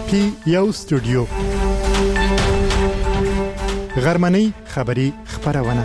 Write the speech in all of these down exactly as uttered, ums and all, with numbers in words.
پی یو سټوډیو غرمنۍ خبری خبرونه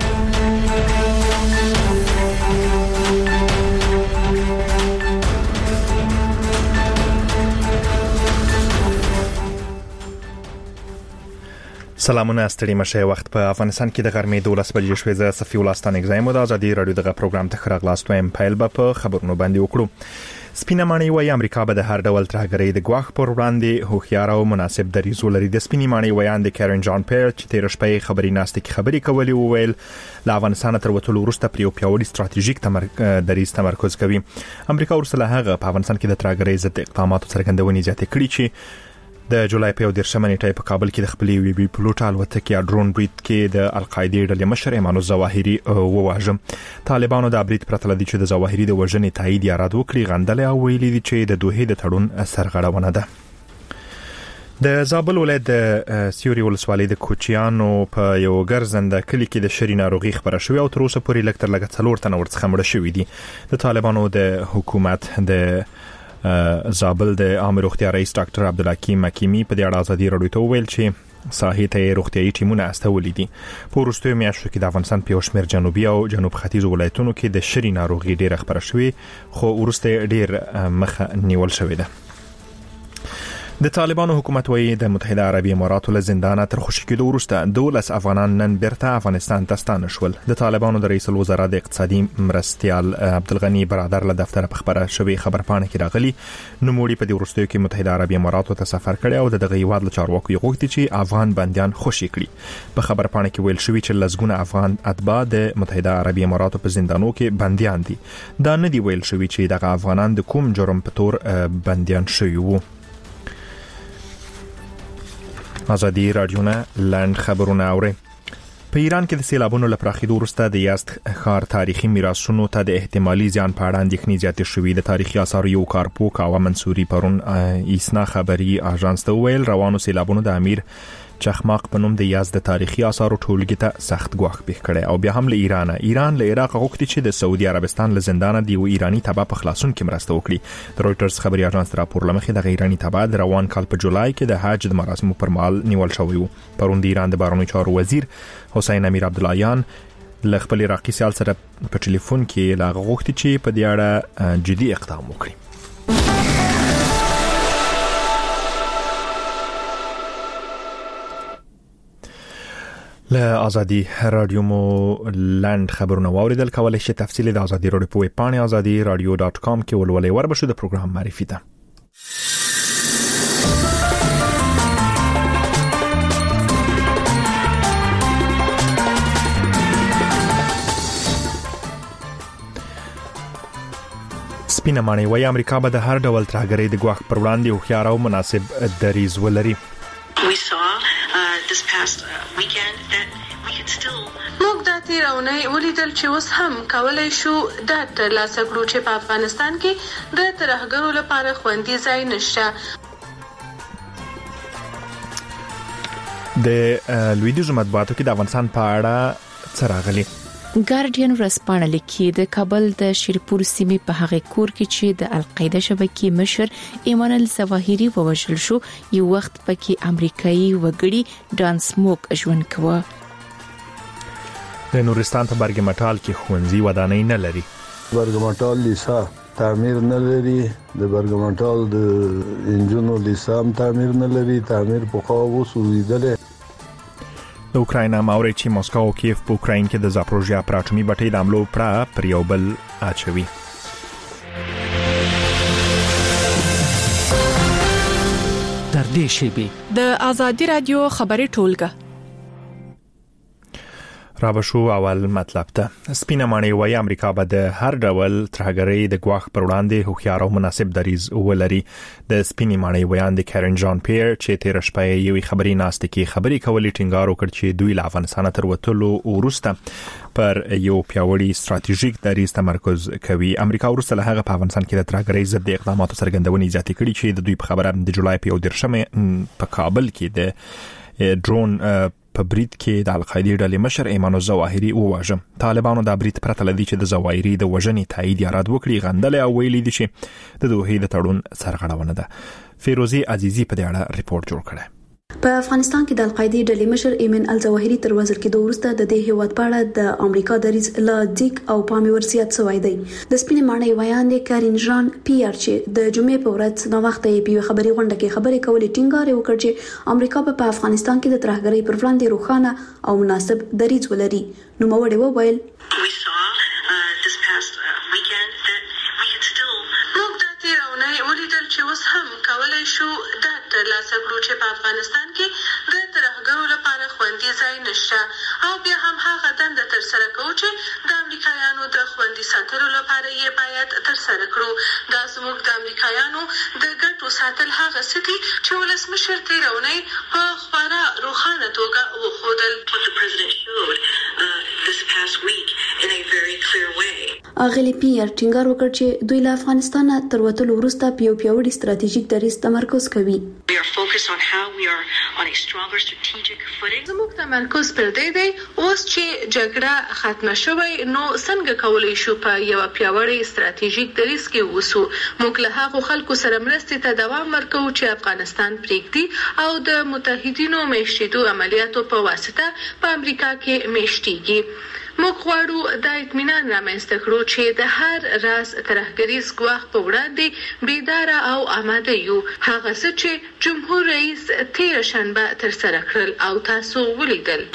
سلامونه ستړي مشه وخت په افغانستان کې د غرمې دولس بجې شوې زه صفي ولستان اگزایم د ازادي رادیو دغه پروګرام ته خراغلاست وایم پایل به په خبرونو باندې وکړو. سپینه ماڼۍ وایي امریکا به د هر ډول ترهګرۍ د ګواښ پر وړاندې هوښیار او مناسب دریځ ولري. د سپینې ماڼۍ ویان د کارن جان پیر چې تیر شپه خبري ناستې کې خبري کولې وویل له افغانستان تر وټولو وروسته پر یو پیاوړي ستراتیژیک دریځ تمرکز کوي. امریکا ورسره هغه په افغانستان کې د ترهګرۍ ضد اقداماتو څرګندونې زیاتې کړې چې د جولای په دیرشمه نیټه په کابل کې د خپلې وی بي پلوټ الوتکې یا ډرون بریډ کې د القاعده ډلې مشر ایمان الظواهري وواژه. طالبانو د برید پرته لدی چې د ظواهري د وژنې تایید یا رد وکړي غندل او ویلي دي چې د دوه د تړون سرغړونه ده. د زابل ولایت د سیوري ولسوالۍ د کوچیانو په یو ګرځنده کلی کې د شری ناروغي خبره شوې او تر اوسه پورې لکتر لګ څلور تنه ورڅخه مړه شوي دي. د طالبانو د حکومت د زابل د عام روغتیا رئیس ډاکټر عبدالحکیم مکیمی په دې اړه ازادي رادیو ته وویل چې ساحې ته روغتیايي ټیمونه استولې دي. په وروستیو میاشتو کې د افغانستان په شمېر جنوبي او جنوب ختیځ ولایتونو کې د شری ناروغي ډېره خبره شوې خو وروسته ډېر مخه نیول شوې ده. د طالبانو حکومت وایي د متحده عربي اماراتو له زندانه تر خوشي کېدو وروسته دولس افغانان نن بیرته افغانستان ته ستانه شول. د طالبانو د رئیس الوزرا د اقتصادي مرستیال عبدالغنی برادر له دفتر په خبره شوې خبرپاڼه کې راغلي نوموړي په دې وروستیو کې متحده عربي اماراتو ته سفر کړی او د دغه هیواد له چارواکو یې غوښتي چې افغان بندیان خوشي کړي. په خبرپاڼه کې ویل شوی چې لزګونه افغان اتباع د متحده عربي اماراتو په زندانو کې بندیان دي. دا نه دی ویل شوی چې دغه افغانان د کوم جرم په تور بندیان شوي وو. ازادي رادیو نه لاند خبرونه اوري. په ایران کې د سیلابونو لپاره خېدو وروسته د یزد ښار تاریخي میراثونو ته د احتمالي زیان په اړه اندېښنې زیاتې شوې. د تاریخي آثارو یو کارپوه کاوه منصوري پرون ایسنا خبري اژانس ته ویل روانو سیلابونو د امیر چخماق په نوم د یزد تاریخي آثارو ټولګي ته سخت ګواښ پیښ کړي او بیا هم له ایران ایران له عراق غوښتي چې د سعودي عربستان له زندانه د یو ایرانی تبع په خلاصون کې مرسته وکړي. د رويټرز خبري اژانس راپور لمخې د ایرانی تبع د روان کال په جولای کې د حج د مراسمو پر مهال نیول شوی و. پرون د ایران د بهرنیو چارو وزیر حسین امیر عبداللهیان له خپل عراقي سیال سره په ټلیفون کې لا غوښتي چې په دې اړه جدي اقدام وکړي. له ازادي رادیو مو لاند خبرونه واوریدل. کولای شئ تفصیل د ازادي رادیو په ویب پاڼه ازادي رادیو ډاټ کام کې ولولئ. وربشو د پروګرام معرفي ده. سپینه ماڼۍ وایي امریکا به د هر ډول ترهګرۍ د ګواښ پر وړاندې هوښیار او مناسب دریځ ولري. We saw uh, this past uh, weekend that we could still موږ د تیرونی ولیدل چې اوس هم کولای شو د ترلاسه کړو چې په افغانستان کې د ترهګرو لپاره خوندي ځای نشته. د لویدیځو مطبوعاتو کې د افغانستان په اړه څه راغلي؟ ګارډین ورځپاڼه لیکي د کابل د شیرپور سیمې په هغه کور کې چې د القاعده شبکې مشر ایمان الظواهري ووژل شو یو وخت پکې امریکایي وګړي ډان سموک ژوند کوي. د نورستان په برګمټال کې ښوونځي ودانۍ نه لري. برګمټال لیسا تعمیر نه لري. د برګمټال د انجونو لیسا هم تعمیر نه لري. تعمیر په خو وسویدل. د اوکراین ماوري چې مسکو او کیف په اوکراین کې د زاپروژیا پراټومي بټۍ د حملو پر پر یو بل اچوي. تر دې شیبې د ازادي رادیو خبري ټولګه رابشو اول مطلب ته. سپینه ماڼۍ وایي امریکا به د هر ډول ترهګرۍ د ګواښ پر وړاندې هوښیار او مناسب دریځ ولري. د سپینې ماڼۍ ویان د کارن جان پیر چې تیر شپه یوې خبري ناستې کې خبري کولې ټینګار وکړ چې دوی له افغانستان تر وټولو وروسته پر یو پیاوړي ستراتیژیک دریځ تمرکز کوي. امریکا وروسته له هغه په افغانستان کې د ترهګرۍ ضد اقداماتو څرګندونې زیاتې کړې چې د دوی په خبره د جولای په دیرشمه په کابل کې د ډرون په برید کې د القاعده ډلې مشر ایمان الظواهري وواژه. طالبانو د برید پرته لدی چې د ظواهري د وژنې تایید یا رد وکړي غندل او ویلي دي چې د دوه د تړون سرغړونه ده. فیروزی عزیزی په دې اړه ریپورت جوړ کړی. په افغانستان کې د القاعده ډلې مشر ایمن الظواهري تر وزیر کېدو وروسته د دې هیواد په اړه د امریکا دریځ لا ځیک او پامي ورسیات شوی دی. د سپینې ماڼۍ ویاندې کارین ژان پییر چې د جمعې په ورځ نو وخت یې په خبري غونډه کې خبرې کولې ټینګار وکړ چې امریکا په افغانستان کې د ترهګرۍ پر وړاندې روښانه او مناسب دریځ ولري. نو موړي وویل شو د ترلاسه کړو چې په افغانستان کې د ترهګرو لپاره خوندي ځای نشته او بیا هم هغه دنده تر سره کوو چې د امریکایانو د خوندي ساتلو لپاره یې باید تر سره کړو. دا زموږ د امریکایانو د ګټو ساتل هغه څه دي چې ولسمشر تیرونی په خورا روښانه توګه وښودل. اغلی پیر ټینګار وکړ چې دوی له افغانستان تر وتلو وروسته په یو پیاوړي ستراتیژیک دریځ تمرکز کوي. زموږ تمرکز پر دې دی اوس چې جګړه ختمه شوې نو څنګه کولای شو په یو پیاوړي ستراتیژیک دریځ کې وسو. موږ له هغو خلکو سره مرستې ته دوام ورکوو چې افغانستان پریږدي او د متحدینو میشتېدو عملیاتو په واسطه په امریکا کې میشتېږي. موږ غواړو د اطمینان رامنځته کړو چې د هر راز ترهګریز ګواښ په وړاندې بیداره او آماده یو. هغه څه چې جمهور رئیس تیر شنبه تر سره کړل او تاسو ولیدل.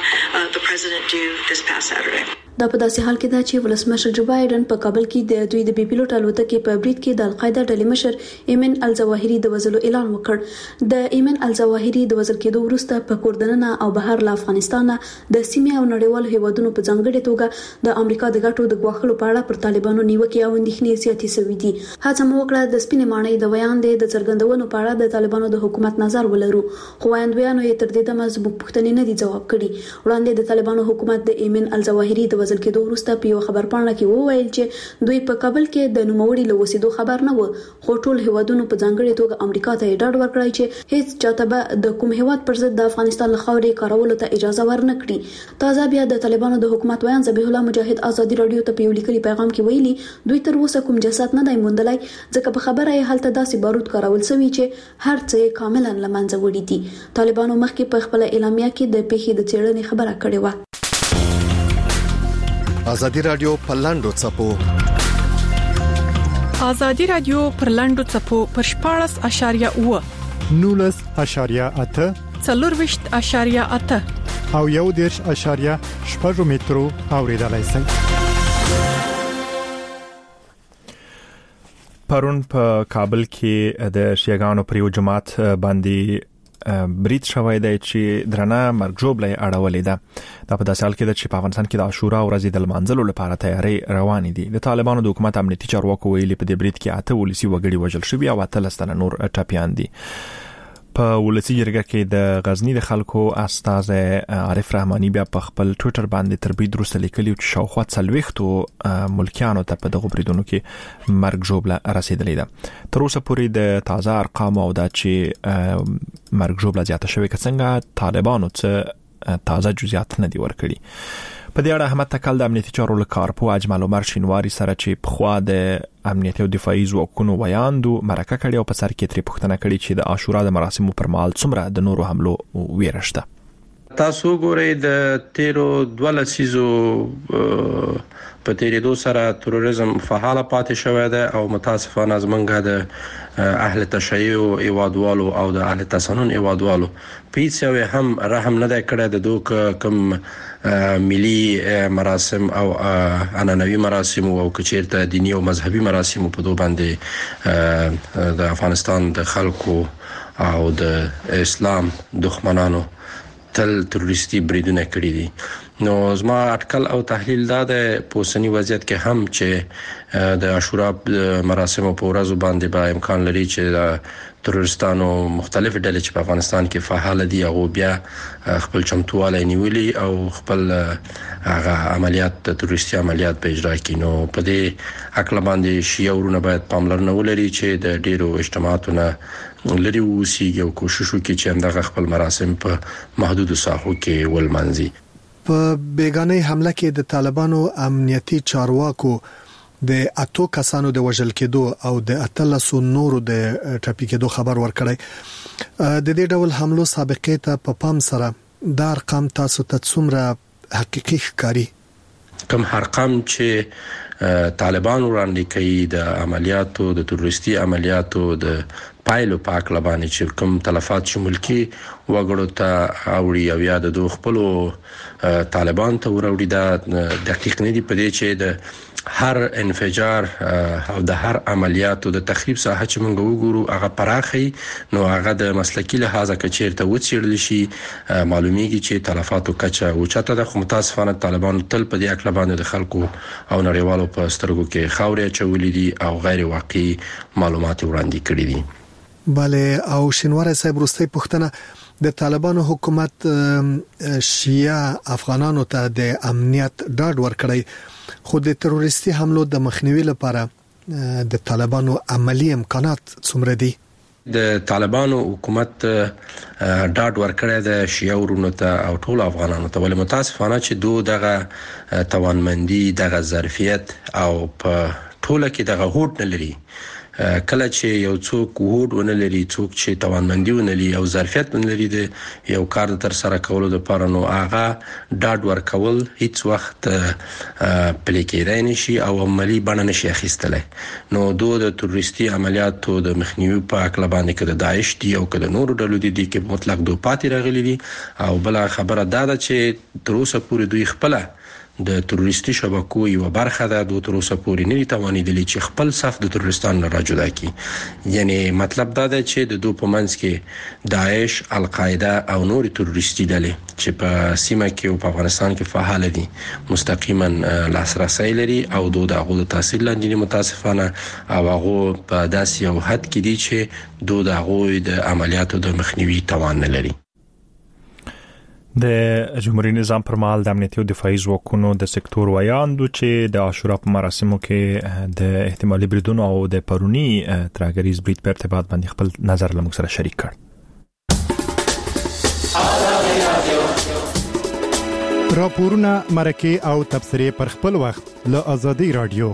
دا په داسې حال کې ده چې ولسمشر جو بایدن په کابل کې د دوی د بي پیلوټ الوتکې په برید کې د القاعده ډلې مشر ایمن الظواهري د وژلو اعلان وکړ. د ایمن الظواهري د وژل کېدو وروسته په کوردننه او بهر له افغانستان د سیمې او نړیوالو هیوادونو په ځانګړي توګه د امریکا د ګټو د ګواښلو په اړه پر طالبانو نیوکې او اندېښنې زیاتې شوې دي. هڅه مو وکړه د سپینې ماڼۍ د ویاندې د څرګندونو په اړه د طالبانو د حکومت نظر ولرو، خو ویاندویانو یې تر دې دمه زموږ پوښتنې نه دي ځواب کړي. وړاندې د طالبانو حکومت د ایمن الظواهري د وژل کېدو وروسته یو خبر پاڼه کې وویل چې دوی په کابل کې د نوموړي له وسیدو خبر نه و، خو ټول هیوادونو په ځانګړي توګه امریکا ته ډاډ ورکړی چې هیڅ چاته به د کوم هیواد پر ضد د افغانستان له خاورې کارولو ته اجازه ورنکړي. تازه بیا د طالبانو د حکومت ویان ذبیح الله مجاهد ازادي رادیو ته په یو لیکلي پیغام کې ویلي دوی تر اوسه کوم جسد نه دی موندلی، ځکه په خبره یې هلته داسې بارود کارول شوي چې هر څه یې کاملا له منځه وړي دي. طالبانو مخکې په خپل اعلامیه کې د پیښې د څېړنې خبره کړې و. ازادي رادیو پر لاندو چپو ازادي رادیو پر لاندو چپو پر شپاړس اشاریه اوه نولس اشاریه اته څلورویشت اشاریه اته او یو دیرش اشاریه شپږ مترو اوریدلای شئ. پرون په کابل کې د شیعاګانو پر یو جماعت باندې برید شوی دی چې درنه مرګ ژوبله اړولې ده. دا په داسې حال کې ده چې په افغانستان کې د عاشورا ورځې د لمانځلو لپاره تیاری روانې دي. د طالبانو د حکومت امنیتي چارواکو ویلي په دې برید کې اته ولسی وګړي وژل شوي او اتلس تنه نور ټپیان دي. په ولسی جرګه کې د غزنی د خلکو استاد عارف رحماني بیا په خپل ټوئیټر باندې تر برید وروسته لیکلي چې شاوخوا څلوېښتو ملکیانو ته په دغه بریدونو کې مرګ ژوبله رسیدلې ده. تر اوسه پورې د تازه ارقام او دا چې مرګ ژوبله زیاته شوې که څنګه طالبانو څه تازه جزئیات نه دي ورکړي. په دې اړه احمد تکل د امنیتي چارو لکارپو اجمل عمر شینواری سره چې په خوا د امنیتي او دفاعي ځواکونو ویاندو مرکه کړي او په سر کې ترې پوښتنه کړې چې د عاشورا د مراسمو پر مهال څومره د نورو حملو ویره شته. تاسو ګورئ د تیرو دوه لسیزو په تیریدو سره تروریزم فعال پاتې شوی دی او متاسفانه زمونږ د اهل تشیع او ایوادوالو او د اهل تسنن ایوادوالو پیڅ یو هم رحم نه دی کړی د دوک کوم ملي مراسم او عنعنوي مراسم او کچیرته دینی او مذهبي مراسم په دوه باندې د افغانستان د خلکو او د اسلام دښمنانو تل تروریستي بریدونه کړی دي. نو زما اټکل او تحلیل دا د پوسنی وضعیت کې هم چې د عاشورا مراسم په ورځ باندې به امکان لري چې تروریستانو مختلف ډلې چې په افغانستان کې فعال دي او بیا خپل چمتواله نیولي او خپل هغه عملیات تروریستي عملیات په اجرا کړي. نو په دې عقل باندې شیورونه باید پاملرنه ولري چې د ډیرو اجتماعاتونو لري وسیږي او کوشش وکړي چې همدغه خپل مراسم په محدودو ساحو کې ولمنځي. په بیگانه حمله کې د طالبانو امنیتي چارواکو د اتو کسانو د وژل کېدو او د اتلسو نورو د ټاپي کېدو خبر ورکړی. د دې ډول حملو سابقې ته په پام سره د ارقام تاسو ته څومره حقيقي ښکاري؟ کوم ارقام چې طالبان وړاندې کوي د عملیاتو د تروریستي عملیاتو د پایلو پاک لبانې چې کوم تلفات شمول کی وګړو ته اوړي او یا د دوه خپل طالبان ته وروړي دا دقیق نه دی په دې چې د هر انفجار او د هر عملیاتو د تخریب ساحه چې موږ وګورو هغه پراخي نو هغه د مسلکی لحاظه کچیرته وڅېړل شي معلومیږي چې تلفاتو کچه او چاته د متاسفانه طالبان تل په دې اکل باندې د خلکو او نړیوالو په سترګو کې خاورې چولې دي او غیر واقعي معلومات وړاندې کړي دي. بله او شینوار صاحب وروستي پوښتنه د طالبانو حکومت شیعه افغانانو ته د امنیت ډاډ ورکړی خو د تروریستي حملو د مخنیوي لپاره د طالبانو عملی امکانات څومره دي؟ د طالبانو حکومت ډاډ ورکړی د شیعه ورونو ته او ټول افغانانو ته ولې متاسفانه چې دوه دغه توانمندي دغه ظرفیت او په ټوله کې دغه هوډ نه لري. کله چې یو څوک هوډ ونه لري څوک چې توانمندي ونه لري او ظرفیت ونه لري د یو کار تر سره کولو لپاره نو هغه ډاډ ورکول هیڅ وخت پلي کېدای نشي او عملی بڼه نشي اخیستلای. نو دوه د تروریستي عملیاتو د مخنیوي په اړه باندې کې د داعش دی او د نورو ډلو دي چې مطلق دوه پاتې راغلي دي او بل خبره دا ده چې تر اوسه پورې دوی خپل د تروریستي شبکو یو برخه ده د تر اوسه پورې نه توانیدلی چې خپل صف د تروریستانو نه راجودا کړي. یعنی مطلب دا ده چې د دوه په منځ کې داعش، القاعده او نور تروریستي ډلې چې په سیمه کې او په افغانستان کې فعال دي مستقیما لاسرسي لري او دوه د هغه تاثیر لاندې متاسفانه او هغه په داسې یو حد کې دي چې دوه د هغه د عملیاتو د مخنیوي توان نه لري. د جمهوریت نظام پر مهال د امنیتي او دفاعي ځواکونو د سکتور ویاندو چې د عاشورا په مراسمو کې د احتمالي بریدونو او د پرونی ترهګریز برید په ارتباط باندې خپل نظر له موږ سره شریک کړ. راپورونه مرکه او تبصره پر خپل وخت له ازادي رادیو.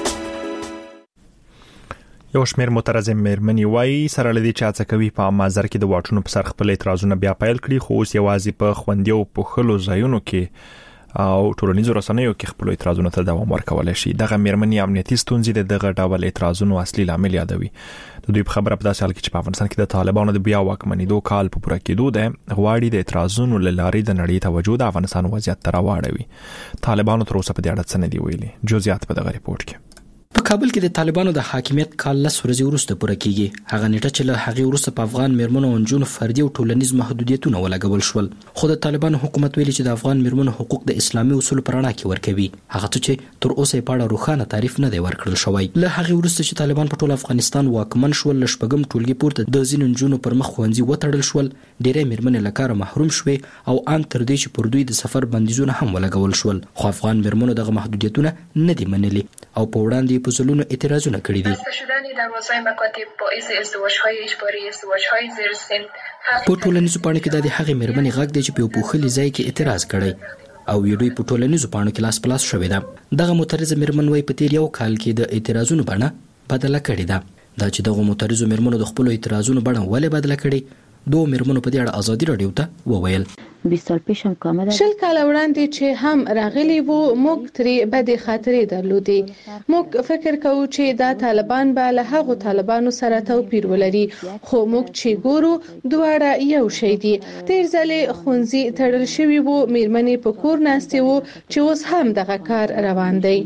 یو شمېر مترجم مېرمنې وایي سره لدی چې هڅه کوي په مازر کې د واټونو په سر خپل اعتراضونه بیا پیل کړي خو اوس یوازې په خوندي او په خلو ځایونو کې او ټولنیزو رسنیو کې خپل اعتراضونه ته دوام ورکول شي. دغه مېرمنې امنیتي ستونزې د دغه ډول اعتراضونو اصلي لامل یادوي. د دوی په خبره په داسې حال کې چې په افغانستان کې د طالبانو د بیا واکمنېدو کال په پوره کېدو ده غواړي د اعتراضونو لارې د نړۍ توجه د افغانستان وضعیت ته راوړي. طالبانو تر اوسه په دې اړه څه نه دی ویلي. جزئیات په دغه ریپورت کې. په کابل کې د طالبانو د حاکمیت کال لس ورځې وروسته پوره کیږي. هغه نیټه چې له هغې وروسته په افغان میرمنو او نجونو فردي او ټولنیز محدودیتونه ولګول شول. خو د طالبانو حکومت ویلي چې د افغان میرمنو حقوق د اسلامي اصولو په رڼا کې ورکوي. هغه څه چې تر اوسه یې په اړه روښانه تعریف نه دی ورکړل شوی. له هغې وروسته چې طالبان په ټول افغانستان واکمن شول له شپږم ټولګي پورته د ځینو نجونو پر مخ ښوونځي وتړل شول. ډېرې میرمنې له کاره محروم شوې او ان تر دې چې پر دوی د سفر بندیزونه هم ولګول شول. خو افغان میرمنو دغه محدودیتونه نه دي منلي او په وړاندې په ځلونو اعتراض بسته شدن دروازه‌های مکاتب باعث ازدواج‌های اجباری، ازدواج‌های زیر سن. په ټولنیزو پاڼو کې د هغې مېرمنې غږ دی چې په پوښلي ځای کې اعتراض کړی او ویډیو په ټولنیزو پاڼو کې لاس پلاس شوې ده. دغه معترضه مېرمن وایي په تیر یو کال کې د اعتراضونو بڼه بدله کړې ده. دا چې دغه معترضو مېرمنو د خپل اعتراضونو بڼه ولې بدله کړې دوه مېرمنو په دې اړه ازادي رادیو ته وویل. بیست سال پیش هم کامل شل کال وړاندې چې هم راغلي وو موږ ترې بدې خاطرې درلودې. موږ فکر کوو چې دا طالبان به له هغو طالبانو سره توپیر ولري خو موږ چې ګورو دواړه یو شی دي. تیر ځلې ښوونځي تړل شوي وو میرمنې په کور ناستې وو چې اوس هم دغه کار روان دی.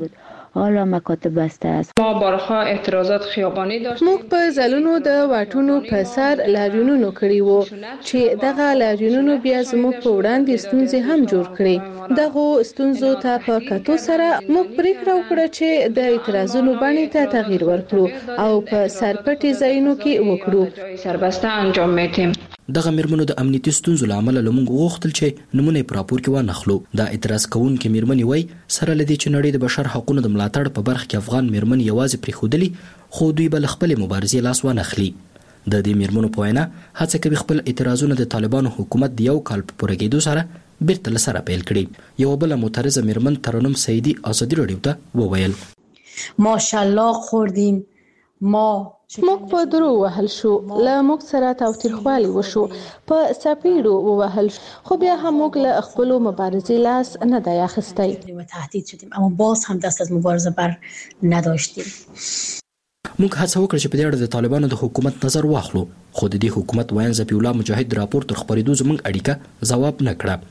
حالا مکاتب بسته است. ما بارها اعتراضات خیابانی داشتیم. موږ په ځلونو د واټونو په سر لاریونونه کړي وو چې دغه لاریونونه بیا زموږ په وړاندې ستونزې هم جوړ کړي. دغه ستونزو ته په کتو سره موږ پریکړه وکړه چې د اعتراضونو باندې ته تغییر ورکړو او په سرپټي ځایونو کې وکړو. سربسته انجام میدیم. دغه میرمنو د امنیتي ستونزو لامل لمونږ غوښتل چې نمونه پر راپور کې ونخلو. دا اعتراض کوونکې میرمنې وای سره لدی چې نړۍ د بشر حقوقو د ملاتړ په برخه کې افغان میرمنې یوازې پرې خودلی خو دوی بل خپل مبارزې لاس ونخلي. د دې میرمنو په وینا هڅه کوي خپل اعتراضونه د طالبانو حکومت د یو کال په پوره کېدو سره بیرته لسره پیل کړي. یو بل معترضه میرمن ترنم سیدی ازادي رادیو ته وویل ماشاءالله خوردیم ما موږ په درو وهل شو، له موږ سره تاوتریخوالی وشو، په سپیړو ووهل شو، خو بیا هم موږ له خپل مبارزې لاس نه دی اخیستی. تهدید شدیم اما باز هم دست از مبارزه بر نداشتیم. موږ هڅه وکړه چې په دې اړه د طالبانو د حکومت نظر واخلو، خو د دې حکومت وایي ځپی الله مجاهد راپور تر خبرېدو زموږ اړیکه ځواب نه کړه.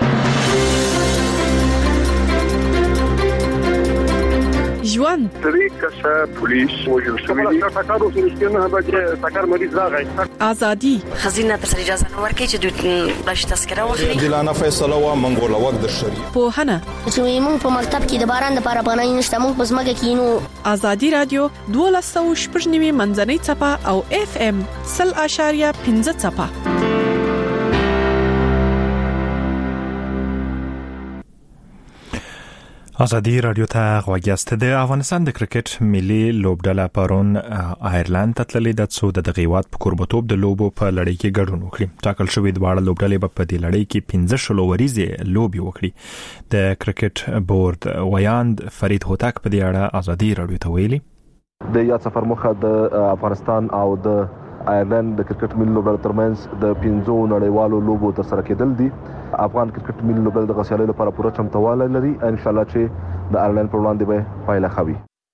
ژوند طریقه پولیس وجل شوی ټاکارو سره به ټاکار مریض راغی. ازادي خزینه تر اجازه نه ورکړي چې دوی بلش تذکره واخلي. دلانه فیصله وا منګول وخت د شری په هنه چې موږ په مکتب کې د باران لپاره پناه نشته، موږ په ځمکه کې نو. ازادي رادیو دولس سوه شپږ نوي منځنۍ څپه او اف ام صفر اشاریه پنځه څپه. ازادي رادیو ته غوږیاست. د افغانستان د کرکټ ملي لوبډله پرون آیرلند ته تللې ده څو د دغه هیواد په کوربتوب د لوبو په لړۍ کې ګډون وکړي. ټاکل شوې دواړه لوبډلې به په دې لړۍ کې پنځه شلو ورځې لوبي وکړي. د کرکټ بورډ ویاند فرید هوتک په دې اړه ازادي رادیو ته ویلي د یاد سفر مخه د افغانستان او د آیرلند د کرکټ ملي لوبډلو ترمنځ د پنځو نړیوالو لوبو ترسره کېدل دي. افغان کرکټ ملي لوبډله د غسیالۍ لپاره پوره چمتوالی لري. ان شاء الله چې د آیرلند پر وړاندې به پایله ښه وي.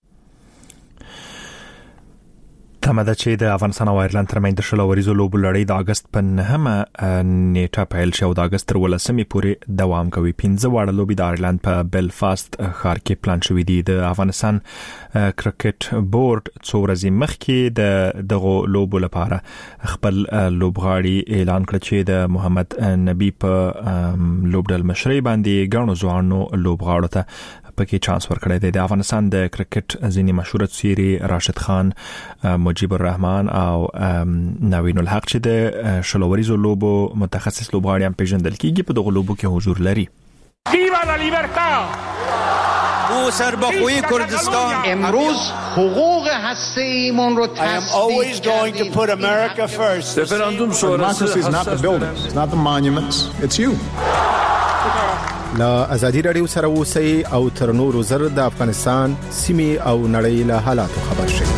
تمه ده چې د افغانستان او آیرلند ترمنځ د شلو ورځو لوبو لړۍ د اگست په نهمه نیټه پیل شو او د اگست تر ولسمې پورې دوام کوي. پنځه واړه لوبې د آیرلند په بلفاست ښار کې پلان شوې دي. د افغانستان کرکټ بورډ څو ورځې مخکې د دغه لوبو لپاره خپل لوبغاړي اعلان کړ چې د محمد نبی په لوبډل مشرۍ باندې ګڼو ځوانو لوبغاړو ته پکې چانس ورکړی دی. د افغانستان د کرکټ ځینې مشهور څیرې راشد خان، مجیب الرحمن او نوین الحق چې د شلو ورځو لوبو متخصص لوبغاړي هم پیژندل کیږي په دغه لوبو کې حضور لري. ویوا لا لیبرتا! او سربخوی کردستان امروز حقوق هسته‌ایمون رو تصدیق کردیم. رفراندوم شورای is not the buildings, it's not the monuments, it's you. لا ازادي رادیو سره اوسئ او تر نورو زر د افغانستان سیمې او نړۍ له حالاتو خبر شئ.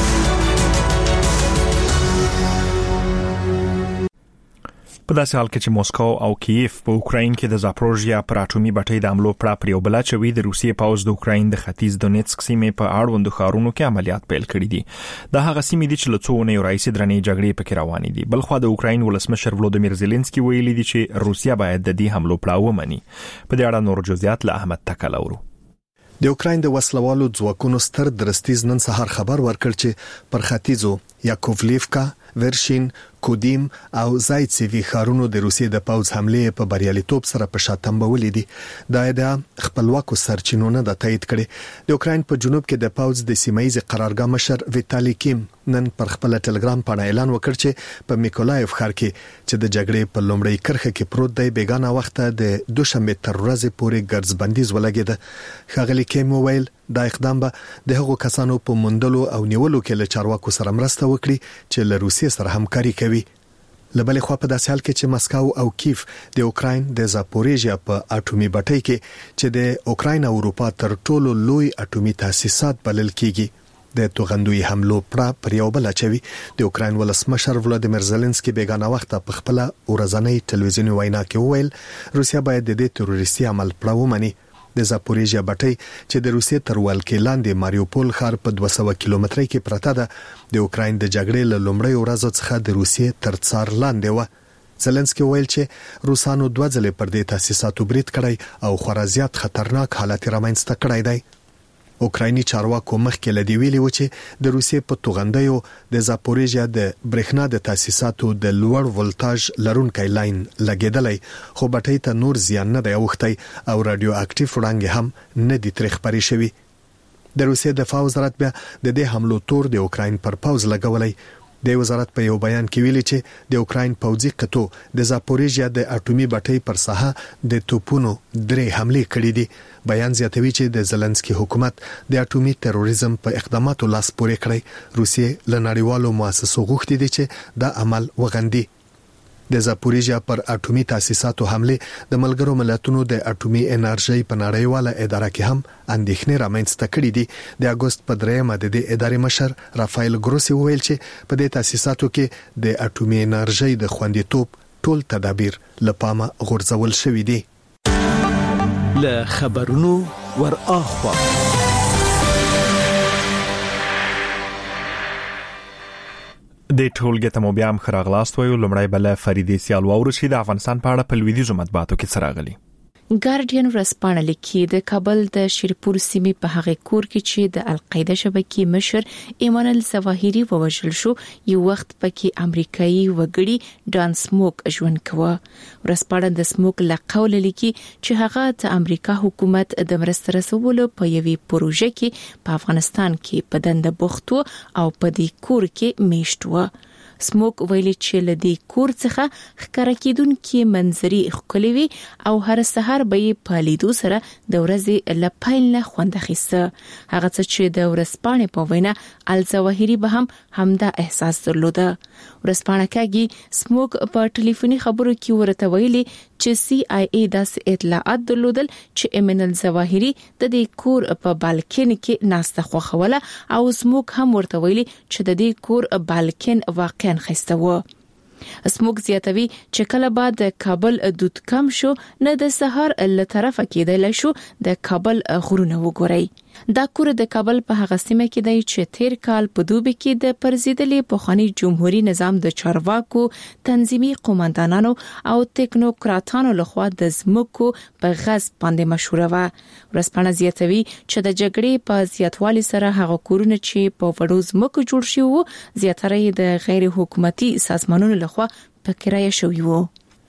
په داسې حال کې چې موسکو او کیف په اوکراین کې د زاپروژیا پر اټومي بټۍ د حملو پړه پر یو بل اچوي. د روسیې پوځ د اوکراین د ختیځ دونیتسک سیمې په اړوندو ښارونو کې عملیات پیل کړي دي. دا هغه سیمې دي چې له څو اونیو راهیسې درنې جګړې پکې روانې دي. بلخوا د اوکراین ولسمشر ولودیمیر زيلنسکي ویلي دي چې روسیا باید د دې حملو پړه ومني. په دې اړه نور جزئیات له احمد تکل اورو. د اوکراین د وسلوالو ځواکونو ستر درستیز نن سهار خبر ورکړ چې پر ختیځو یاکوفلیفکا، ورشین، کودیم او زایتسیوی ښارونو د روسیې د پوځ حمله په بریالیتوب سره په شاتمبولې دي. دا د خپلواکو سرچینو نه د تایید کړي. د اوکراین په جنوب کې د پوځ د سیمایي قرارګاه مشر ویتالی کیم نن پر خپل ټلګرام باندې اعلان وکړ چې په میکولایف ښار کې چې د جګړې په لومړۍ کرښه کې پروت دی بیگانه وخت د دوشنبه تر ورځې پورې ګرځبندیز ولګید. ښاغلي کیم ویل دا اقدام به د هغو کسانو په موندلو او نیولو کې له چارواکو سره مرسته وکړي چې له روسیې سره همکاري کوي. لبلې خو په داسې حال کې چې مسکو او کیف د اوکراین د زاپوریژیا په اټومي بټۍ کې چې د اوکراین او اروپا تر ټولو لوی اټومي تاسیسات بلل کیږي د توغندوی حملو پړه پر یو بل اچوي. د اوکراین ولسمشر ولودیمیر زيلنسکي بیگانه وخت په خپل ورځنۍ ټلویزیونی وینا کې وویل روسیا باید د دې تروریستي عمل پړه ومني. د زاپوریژیا بټۍ چې د روسیې تر ولکې لاندې ماریوپول ښار په دوه سوه کیلومترۍ کې پرته ده د اوکراین د جګړې له لومړۍ ورځو څخه د روسیې تر څار لاندې و. زيلنسکي ویل چې روسانو دوه ځلې پر دې تاسیساتو برید کړی او خورا زیات خطرناک حالت رامنځته کړی دی. اوکرایني چارواکو مخکې لدی ویلي و چې د روسیې په توغندیو د زاپوریژیا د برېښنا د تاسیساتو د لوړ ولټاژ لرونکي لاین لګیدلې خو بټۍ ته نور زیان نه دی اوختی او رادیو اکټیو وړانګې هم نه دي ترې خبرې شوي. د روسیې دفاع وزارت بیا د دې حملو تور د اوکراین پر پوز لګولې. د وزارت په یو بیان کې ویلي چې د اوکراین پوځي قطو د زاپوریژیا د اټومي بټۍ پر ساحه د توپونو درې حمله کړې دي. بیان زیاتوي چې د زلنسکي حکومت د اټومي تروریزم په اقداماتو لاس پورې کړی. روسیې له نړیوالو مؤسسو غوښتي دي چې دا عمل وغندي. د زاپوریژیا پر اټومي تاسیساتو حمله د ملګرو ملتونو د اټومي انرژي په نړیواله اداره کې هم اندېښنې رامنځته کړې دي. د اگست په دریمه د دې ادارې مشر رافایل ګروسی وویل چې په دې تاسیساتو کې د اټومي انرژي د خوندیتوب ټول تدابیر لپاره غورځول شوې دي. له خبرونو ور اخوا د ټولګي ته مو بیا هم خراغلاست ویو. لمړی بل فریدي سیالوا ورشي د افغانستان په اړه په لویدیځو مطبوعاتو کې څراغلي. ګارډین ورسپانه لیکي د کابل د شیرپور سیمې په هغه کور کې چې د القاعده شبکې مشر ایمانل ظواهری ووژل شو یو وخت پکې امریکایي وګړي ډان سموک ژوند کوه. ورسپانه د سموک لقول لیکي چې هغه د امریکا حکومت د مرستې رسولو په یوې پروژه کې په افغانستان کې په دنده بوختو او په دې کور کې میشتو. سموک ویلي چې لدی کور څخه ښکارا کېدونکې منظرې ښکلې وي او هر سحر به یې په لیدو سره د ورځې لپایل نه خوند اخیسته. هغه څه چې د ورسپانې په وینا الظواهری به هم همدا احساس درلوده. ورسپانه کاږي سموک په ټلیفوني خبرو کې ورته ویلي چې سی آی ای داسې اطلاعات درلودل چې ایمانل ظواهری د دې کور په بالکن کې ناسته خوخوله او سموک هم ورته ویلي چې د دې کور بالکن واقعا خسته و. سموک زیاتوي چې کله بعد د کابل دود کم شو نه د سحر له طرفه کېدل شو د کابل غرونه وګوري. دا کور د کابل په هغه سیمه کې دی چې تیر کال په دوبه کې د پرزیدلې پخوانی جمهوریت نظام د چارواکو تنظیمي قوماندانانو او ټیکنوکراتانو لخوا د زمکو په غصب باندې مشهور و. ورسپانه زیاتوي چې د جګړې په زیاتوالي سره هغه کورونه چې په وړو زمکو جوړ شي وو زیاتره د غیر حکومتي سازمانونو لخوا په کرایه شوی وو.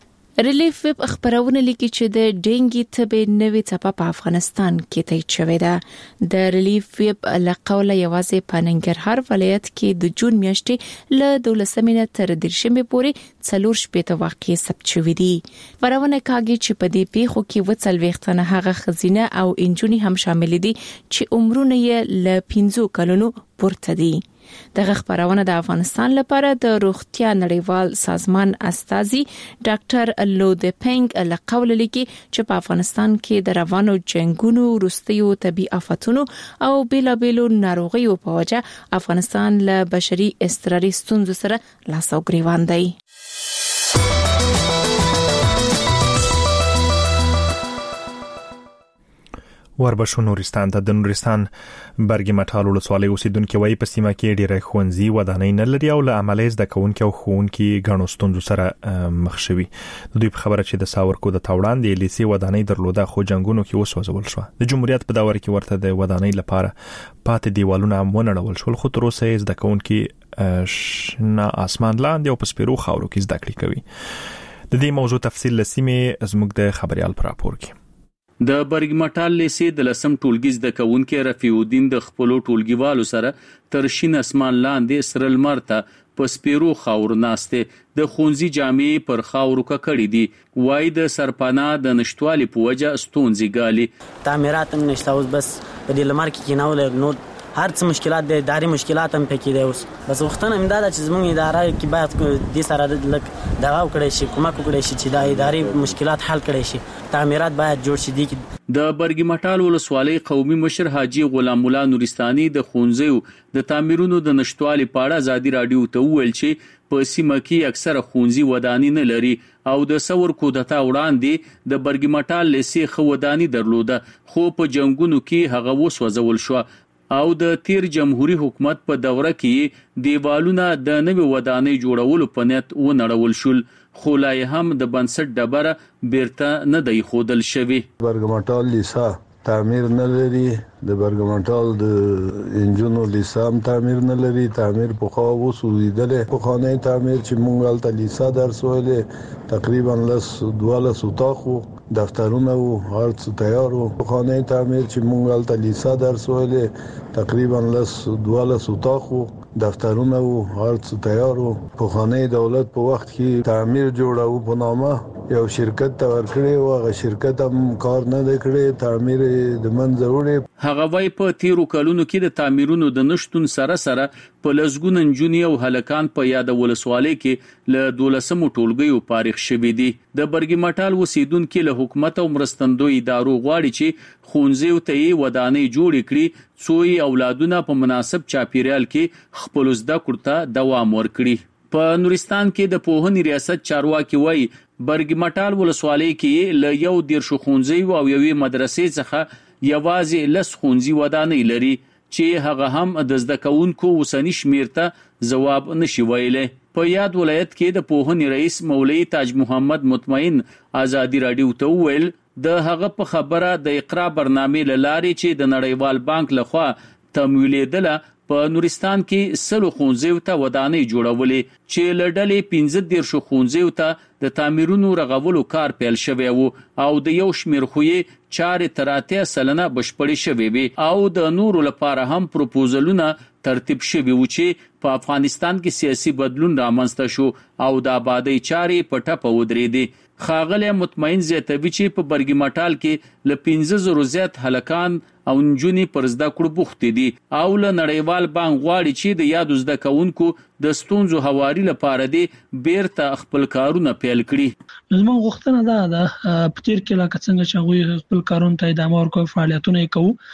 ریلیف ویب خبرونه لیکي چې د ډینګي تبې نوې څپه په افغانستان کې تایید شوې ده. د ریلیف ویب لقوله یوازې په ننګرهار ولایت کې د جون میاشتې له دولسمې تر دیرشمې پورې څلور شپېته واقعې ثبت شوې دي. خبرونه کاږي چې په دې پیښو کې وڅلوېختنه هغه خزینه او انجونی هم شامل دي چې عمرونه یې له پنځو کلونو پورته دي. دغه خبرونه د افغانستان لپاره د روغتیا نړیوال سازمان استازي ډاکټر لودپنګ لقول لیکي چې په افغانستان کې د روانو جنگونو وروستیو طبي آفتونو او بیلابیلو ناروغیو په وجه افغانستان له بشري اضطراري ستونزو سره لاس او ګریوان دی. وربشو نورستان ته د نورستان برګي مټال ولسوالۍ اوسیدونکو وایي په سیمه کې ډېر ښوونځي ودانۍ نه لري او له عملي زده کوونکو او ښوونکي غنو ستونزو سره مخ شوي. د دوی په خبره چې د ساورکو د تاوړان د لیسي ودانۍ درلوده خو جنگونو کې وسوځول شو. د جمهوریت په داور کې ورته د ودانۍ لپاره پاتې دیوالونه مونړول شول خو تر اوسه زده کوونکي شنه اسمان لاندې او په سپیرو خاورو کې زده کړې کوي. د دې موضوع تفصیل لسیمه زموږ د خبريال پر راپور کې. د برګمټال لیسې د لسم ټولګي زده کوونکي رفیع الدین د خپل ټولګیوالو سره تر شین اسمان لاندې سرل مرته په سپیرو خاور ناشته د خونځي جامې پر خاورو کړي دي. وای د سرپانا د نشټوالي په وجه ستونزې ګالي. تعمیرات هم نشته اوس بس په دې لمر کې کېنول نو هر څه مشکلات دي اداري مشکلات هم پکې دي. اوس بس وختونه امداد چې زموږ اداره کې باید د سره لک دغه وکړي شي کومک وکړي شي چې د اداري مشکلات حل کړي شي. تعمیرات باید جوړ شي. دي د برګمټال ولسوالۍ قومي مشر حاجی غلام الله نورستاني د خونځو د تعمیرونو د نشټوالي پاړه ازادي رادیو ته ویل چې په سیمه کې اکثره خونځي ودانی نه لري او د سور کودتا وړاندې د برګمټال لیسې خو ودانی درلوده خو په جنگونو کې هغه وسوځول شو او د تیر جمهوریت حکومت په دوره کې دیوالونه د نوې ودانۍ جوړولو په نیت ونړول شول خو لا هم د بنسټ ډبره بیرته نه دی خودل شوی. برګمټال لیسا تعمیر نه لري، د برګمټال د انجونو لیسام تعمیر نه لري. تعمیر په خو وسویدلې په خانه تعمیر چې مونږ الته لیسا درس ویلې تقریبا لس دواله سوتاخو دفترونه وو هرڅ تیارو. په خانه تعمیر چې مونږ الته لیسا درس ویلې تقریبا لس دواله سوتاخو دفترونه وو هرڅ تیارو. په خانه دولت په وخت کې تعمیر جوړاو په نامه یو شرکت ته ورکړی و، هغه شرکت هم کار نه کړی، تعمیر د منځه وړي. هغه وای په تیرو کلونو کې د تعمیرونو د نشټون سره سره په لزګون انجونی او هلکان په یاد ولسوالۍ کې له دولسمو ټولګیو فارغ شوي دي. د برګی مټال وسیدونکو له حکومت او مرستندو ادارو غواړي چې خونځیو ته ودانۍ جوړ کړي څو اولادونه په مناسب چاپیریال کې خپل زده کړو ته دوام ورکړي. په نورستان کې د پوهنې ریاست چارواکي وای برګی مټال ولسوالۍ کې له یو دیرشو خونځیو او یوې مدرسې څخه یوازې لس خونځي ودانۍ لري چې هغه هم د زده کوونکو وسنی شمیر ته جواب نشي ویلای. په یاد ولایت کې د پوهنې رئیس مولوی تاج محمد مطمئن ازادي رادیو ته ویل د هغه په خبره د اقرا برنامه لاري چې د نړیوال بانک لخوا تمویلېدله په نورستان کې سلو خونځیو ته ودانۍ جوړولې چې لړډلې پنځه دیرشو خونځیو ته د تعمیرونو رغولو کار پیل شوی وو او د یو شمیر خوې چارې تر اتیا سلنه بشپړې شوې وي او د نورو لپاره هم پروپوزلونه ترتیب شوي وو چې په افغانستان کې سیاسي بدلون رامنځته شو او د آبادی چارې په ټپه ودرېدې. خاغلی مطمئن زیاتوي چې په برګی مټال کې له پنځه زرو زیات هلکان او نجونې پر زده کړو بوخت دي او له نړیوال بانک غواړي چې د یادو زده کوونکو د ستونزو هواري لپاره دي بیرته خپل کارونه پیل کړي. زموږ غوښتنه ده د پتیر کې لکه څنګه چې هغوی خپل کارونه ته ادامه ورکوي، فعالیتونه یې کوو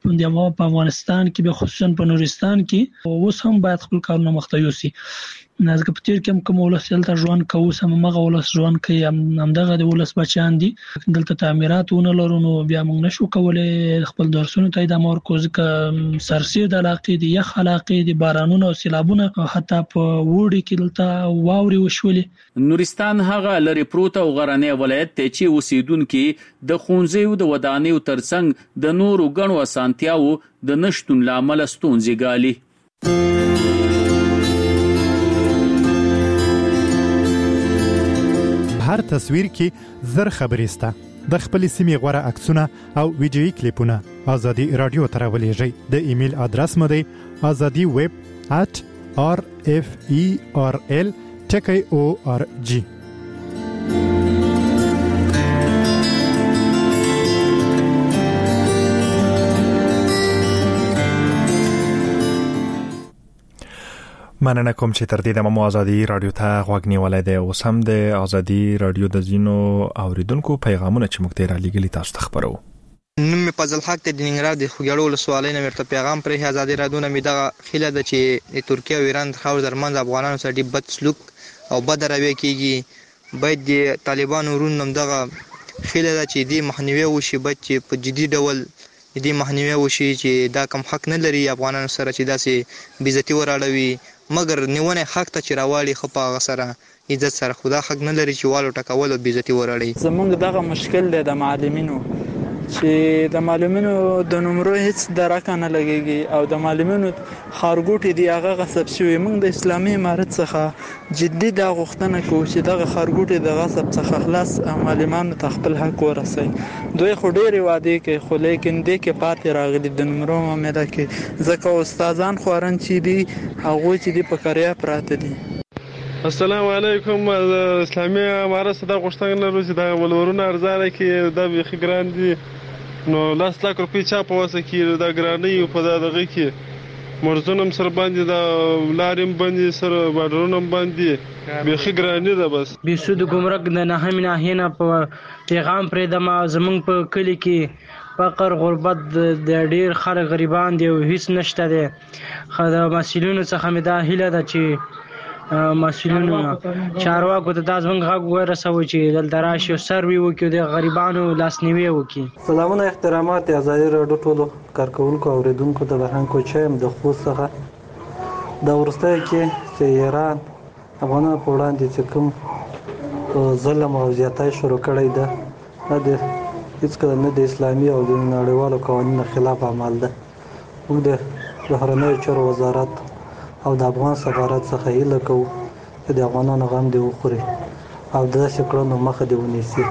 په افغانستان کې به خصوصا په نورستان کې اوس هم باید خپل کارونه مخته یوسي. نازګه پتیر کې کوم ولس دلته ژوند کوو سم مغه ولس ژوند کوي همدغه د ولس بچیان دي دلته تعمیرات ونه لرو نو بیا موږ نشو کولای خپل درسونه ته ادامه ورکو ځکه سرسید علاقې دي یخ علاقې دي بارانونه او سیلابونه حتی په وړي کې دلته واوري وشولې. نورستان هغه لري پروت او غرنی ولایت ته چې اوسیدونکو د خونځیو د ودانیو ترڅنګ د نورو غنو اسانتیاو د نشټون لامل ستونزې ګالي. هر تصویر کې زر خبرې سته. د خپل سیمې غوړه عکسونه او ویډیوي کلیپونه ازادي رادیو ته راولېږئ. د ایمیل ادرس مو دی azadi web at r f e r l ټکی او ار جی. مننه کوم چې تر دې د مو ازادي رادیو ته غوږ نیولای دی. اوس هم د ازادي رادیو د زینو اوریدونکو پیغامونه چې موږ ته را لېږلي تاسو ته خبرو. نوم مې فضل حق ته د ننګرهار د خوګړو ولسوالۍ نه ورته پیغام پرې ازادي رادیو نه مې دغه خیله ده چې د ترکیه او ایران خاور درمن افغانانو سره ډېر بد سلوک او بد رویه کیږي. باید د طالبانو ورونو دغه خیله ده چې د مخنیوي وشي، باید چې په جدي ډول د مخنیوي وشي چې دا کم حق نه لري افغانانو سره چې داسې بیزتی وراړوي، مګر نیونه حق ته چې راوالي خو په هغه سره عزت سره خدا حق نه لري چې والو ټکول او بیزتی وراړي. زمونږ دغه مشکل دی د معلمینو چې د معلمینو د نمرو هیڅ درکه نه لګيږي او د معلمینو خارګوټي دی هغه غصب شوی. موږ د اسلامي امارت څخه جدي دا غوښتنه کوو چې دغه خارګوټي د غصب څخه خلاص معلمانو ته خپل حق ورسي. دوی خو ډېر وعده کوي خو لیکن دې کې پاتې راغلي د نمرو معاملې کې ځکه استادان خورن چې دي هغه چې دي په کاریا پراته دي. السلام علیکم. اسلامي امارت صدا غوښتنه لرو چې دا ولورونه ارزانه کې د بيخي ګران دي نو لاس لاک روپی چا په واسه کې دا ګرانۍ په دغه کې مرزونم سر باندې دا لاریم باندې سر بارونم باندې بيخي ګرانۍ ده. بس بيسود ګمرک د نه هم نه هینه په پیغام پرې د ما زمونږ په کلی کې فقر غربت د ډیر خلک غریبان دي او هیڅ نشته دي. خدای مسئولینو څخه مې دا هیله ده چې مسئولینو چارواکو ته تاسو موږ غږ ورسوي چې دلته راشي او سروي وکړي د غریبانو لاسنیوي وکړي. سلامونه احترامات ازادي رادیو ټولو کارکونکو او اوریدونکو ته برهان کوچم د خوست څخه د ورسته کې چې ایران افغانانو په وړاندې چې کوم ظلم او زیاتای شروع کړی ده د هیڅ کله نه د اسلامي او د نړیوالو قوانینو خلاف عمل ده. موږ د بهرنیو چارو وزارت او د افغان سفارت څخه هیله کوو چې د افغانانو غم دې وخوري او د داسې کړنو مخه دې ونیسي.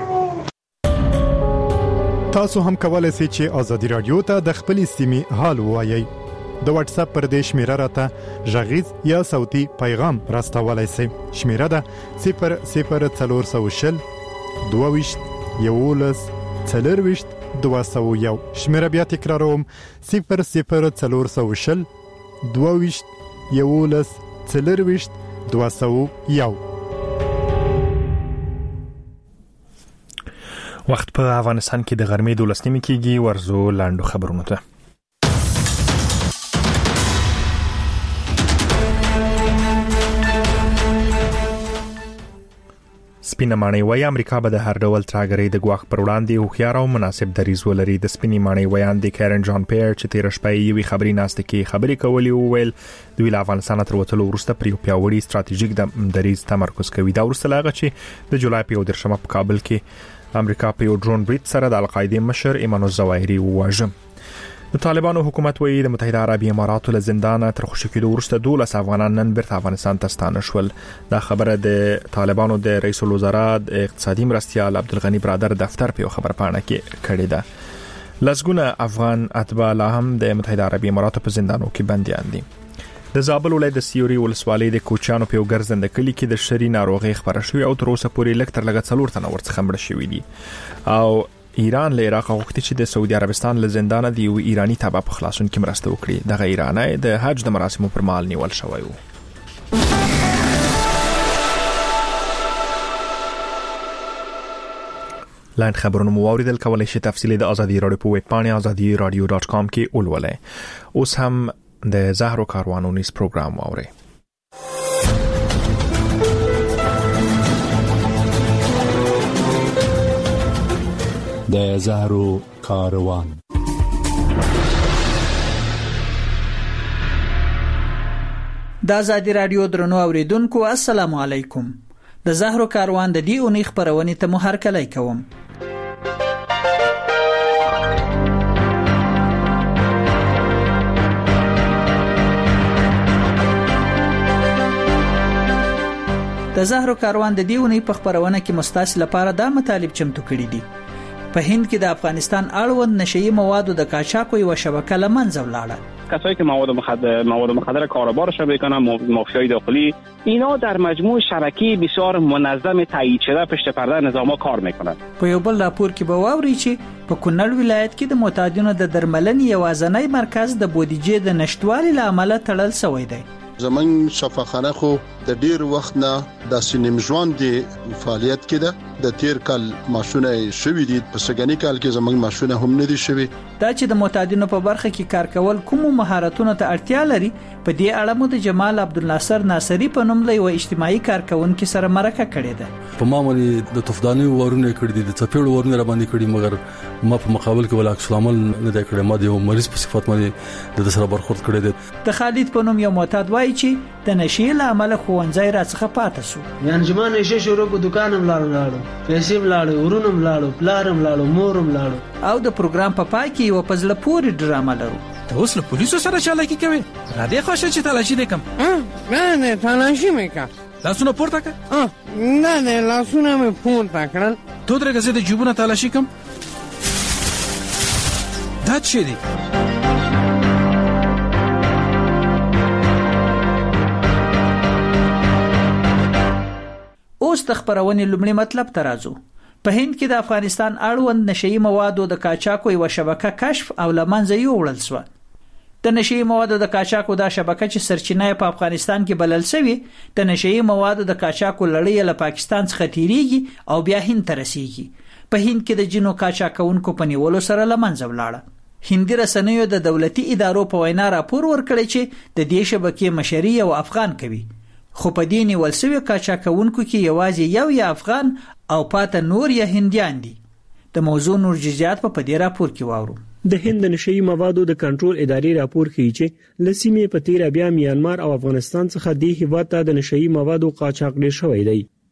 تاسو هم کولای شئ چې ازادي رادیو ته د خپلې سیمې حال ووایئ. د واتس اپ پر دې شمیره راته غږیز یا صوتي پیغام راستولای شئ. شمیره ده صفر صفر څلور سوه شل دوه ویشت یولس څلور ویشت دوه سوه یو. شمیره بیا تکراروم صفر صفر څلور سوه شل دوه ویشت یولس څلور ویشت دوه سوه یو. وخت په افغانستان کې د غرمې دولس نیمې کېږي. ورزو لاندو خبرونو ته. سپینه ماڼۍ وایي امریکا به د هر ډول ترهګرۍ د ګواښ پر وړاندې هوښیار او مناسب دریځ ولري. د سپینې ماڼۍ ویان د کیرن جان پیر چې تیر شپه یې خبري ناشته کې خبري کولې وویل دوی له افغانستان تر وتلو وروسته پر یو پیاوړي ستراتیژیک دریځ تمرکز کوي. دا وروسته لاغه چې د جولای په یو درشمه په کابل کې امریکا په یو ډرون بریټ سره د القاعده مشر ایمان الزواهری وواژه. د طالبانو حکومت وایي د متحده عربی اماراتو له زندانه تر خوشی کېدو وروسته دولس افغانان نن بیرته افغانستان ته ستانه شول. دا خبره د طالبانو د رئیس الوزرا د اقتصادي مرستیال عبدالغنی برادر دفتر په خبر پاڼه کې کړی ده. لسګونه افغان اتباع لا هم د متحده عربی اماراتو په زندانو کې بنديان دي. د زابل ولایت د سیوري ولسوالۍ د کوچانو په ګرځنده کلی کې د شری ناروغي خبره شوې او تر اوسه پورې لږ تر لږه څلور تنه ورڅخه مړ شوي دي. او ایران له عراق غوښتي چې د سعودي عربستان له زندانه دی یو ایرانی تابع په خلاصون کې مرسته وکړي. دغه ایرانی د حج د مراسمو پر مهال نیول شوی و. لاند خبرونه مو اوریدل. کولای شئ تفصیلی د ازادي رادیو په ویب پاڼه ازادي رادیو ډاټ کام کې ولولئ. اوس هم د زهرو کاروانو نیس پروګرام اورئ. د زهرو کاروان. د ازادي رادیو درنو اوریدونکو السلام علیکم. د زهرو کاروان د دې اونۍ خبرونه ته مو هرکلی کوم. د زهرو کاروان د دې اونۍ په خبرونه کې مستاس لپاره دا مطالب چمتو کړي دي. په هند کې د افغانستان اړوند نشئی موادو د قاچاق و شبکه لمنځه ولاړه. کسایی که مواد مخدر مواد مخدر کاروبارش را میکنن، مافیای داخلی، اینا در مجموع شبکه بسیار منظم تایید شده پشت پرده نظام‌ها کار میکنن. په یو بل راپور کې به واوري چې په کونړ ولایت کې د معتادینو د درملنې یوازینی مرکز د بودیجې د نشټوالي لامل تړل شوی دی. زمون شفاخانه خو د ډیر وخت نه د سینم ژوند دی فعالیت کړه. د تیر کال ماشونه شوې دي، په سګنی کال کې زمون ماشونه هم نه دي شوې. دا چې د معتادینو په برخه کې کار کول کوم مهارتونو ته اړتیا لري، په دې اړه مو د جمال عبدالناصر ناصری په نوم له یو اجتماعي کارکونکو سره مرکه کړې ده. په معمولی د تفدانی ورونه کړې دي، د چپېړو ورونه را باندې کړې، مګر ما په مقابل کې ولا عکس العمل نه دی کړی. ما د یو مریض په صفت باندې د سره برخورد کړی دی. د خالد په نوم یو معتاد وایي چې د نشي له عمله خوونځي راڅخه پاتې شو. یان جمان نشه شروع کو دکانم لاړو لاړو پیسې لاړو ورونم لاړو پلارم لاړو مورم لاړو. او د پروګرام په پای کې یو پزله پوری ډرامه لرو. ته اوس له پولیسو سره چالاکی کوي؟ را دې خوښه چې تلاشي وکم. نه نه تلاشي مې کا. لاسونه پورته کړه. نه نه لاسونه مې پورته کړل. تو درګه زه د جوبونه تلاشي کوم. دا څه دی؟ اوس د خبرونې لومړی مطلب ته راځو. په هند کې د افغانستان اړوند نشئی موادو د قاچاق یو شبکه کشف او لمنځه یوړل شو. د نشئی موادو د قاچاق د شبکه چې سرچینه په افغانستان کې بلل شوی، د نشئی موادو د قاچاق لړۍ له پاکستان څخه تیریږي او بیا هند ته رسیږي. په هند کې د جنو قاچاقونکو په نیولو سره لمنځه ولاړه. هندي رسنیو د دولتي ادارو په وینا راپور ورکړی چې د دې شبکې مشري او افغان کوي. خو په دې نیول شوی قاچاقونکو کې یوازې یو یا افغان او پاته نور یا هندیان دي. د موضوع نور جزئیات په دې راپور کې واورو. د هند نشئی موادو د کنټرول ادارې راپور ښیي چې لسیمې په تیر بیا میانمار او افغانستان څخه د هیواد ته د نشئی موادو قاچاق ډیر شوی دی.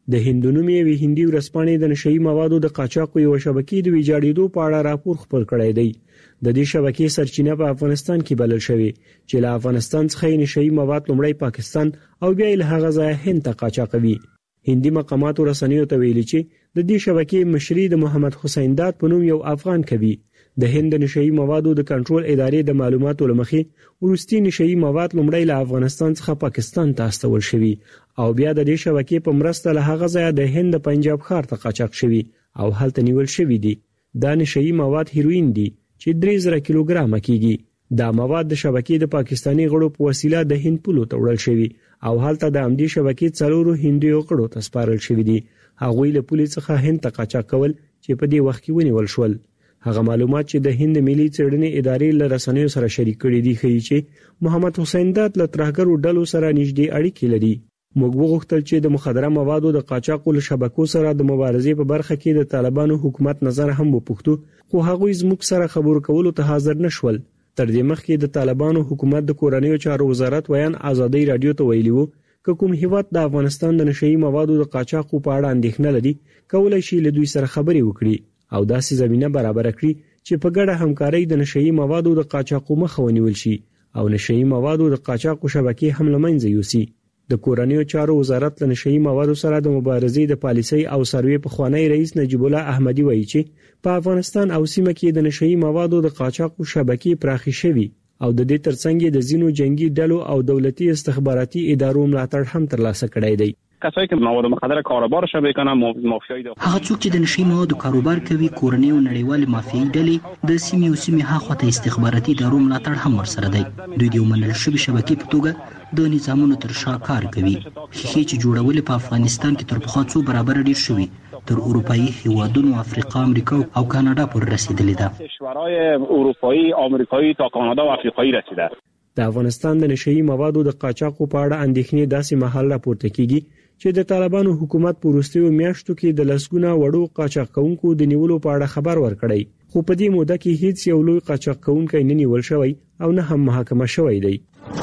د هندونومي وی هندي ورسپانې د نشئی موادو د قاچاق یو شبکې د ویجاړېدو په اړه راپور خپور کړی دی. د دې شبکې سرچینه په افغانستان کې بلل شوې چې له افغانستان څخه نشئی مواد لومړی پاکستان او بیا له هغه ځای هند ته قاچاقوي. هندي مقاماتو رسنیو ته ویلي چې د دې شبکې مشري د محمد حسین داد په نوم یو افغان کوي. د هند نشئی موادو د کنټرول ادارې د معلوماتو لمخې ورستي نشئی مواد لومړی له افغانستان څخه پاکستان ته استول شوي او بیا د دې شبکې په مرسته له هغه ځای د هند د پنجاب ښار ته قاچاق شوي او هلته نیول شوي دي. دا نشئی مواد هیروین دي چې درې زره کیلوګرامه کیږي. دا مواد د شبکې د پاکستانی غړو په وسیله د هند پولو ته وړل شوي او هلته د امدی شبکې څلورو هندي غړو ته سپارل شوي دي. هغوی له پولي څخه هند ته قاچاق کول چې په دې وخت کې ونیول شول. هغه معلومات چې د هند ملي څېړنې ادارې له رسنیو سره شریک کړي دي ښیي چې محمد حسین داد له ترهګرو ډلو سره نږدې اړیکې لري. موږ وغوښتل چې د مخدره موادو د قاچاقو له شبکو سره د مبارزې په برخه کې د طالبانو حکومت نظر هم وپوښتو خو هغوی زموږ سره خبرو کولو ته حاضر نشول. تر دې مخکې د طالبانو حکومت د کورنیو چارو وزارت ویان ازادي رادیو ته ویلي وو چې کوم هیواد د افغانستان د نشئی موادو د قاچاقو په اړه اندېښنه لري کولای شي له دوی سره خبرې وکړي او داسې زمينه برابر کړي چې په ګډه همکاري د نشئی موادو د قاچاقو مخه ونیول شي او نشئی موادو د قاچاقو شبکې هم لمنځه یوسي. د کورنیو چارو وزارت له نشئی موادو سره د مبارزې د پالیسۍ او سروې په خوانی رئیس نجیب الله احمدی وایي چې په افغانستان او سیمه کې د نشئی موادو د قاچاقو شبکې پراخي شوي او د دې ترڅنګ د زینو جنگي ډلو او دولتي استخباراتي ادارو ملاتړ هم ترلاسه کړی دی. کسایی که مواد مخدر کاروبارش میکنن مافیایی داخلی هغه څوک چې د نشئی موادو کاروبار کوي کورنۍ او نړیوال مافیایي ډلې د سیمې او سیمې هاخوا استخباراتي ادارو ملاتړ هم ورسره دی. دوی د منل شوی شبکې په توګه د نظامونو تر شا کار کوي. خېخي چې جوړول په افغانستان کې تر پخوا څو برابر ډیر شوی تر اروپאי هیوادونو افریقا امریکا او کاناډا پورې رسیدلې ده. کشورهای اروپایی آمریکایی تا کانادا و افریقایی رسیده. د افغانستان د نشئی موادو د قاچاقو په اړه اندېښنې داسې مهال راپورته کیږي چې د طالبانو حکومت په وروستیو میاشتو کې د لسګونه وړو قاچاق کوونکو د نیولو په اړه خبر ورکړی خو په دې موده کې هیڅ یو لوی قاچاق کوونکی نه نیول شوی او نه هم محاکمه شوی دی.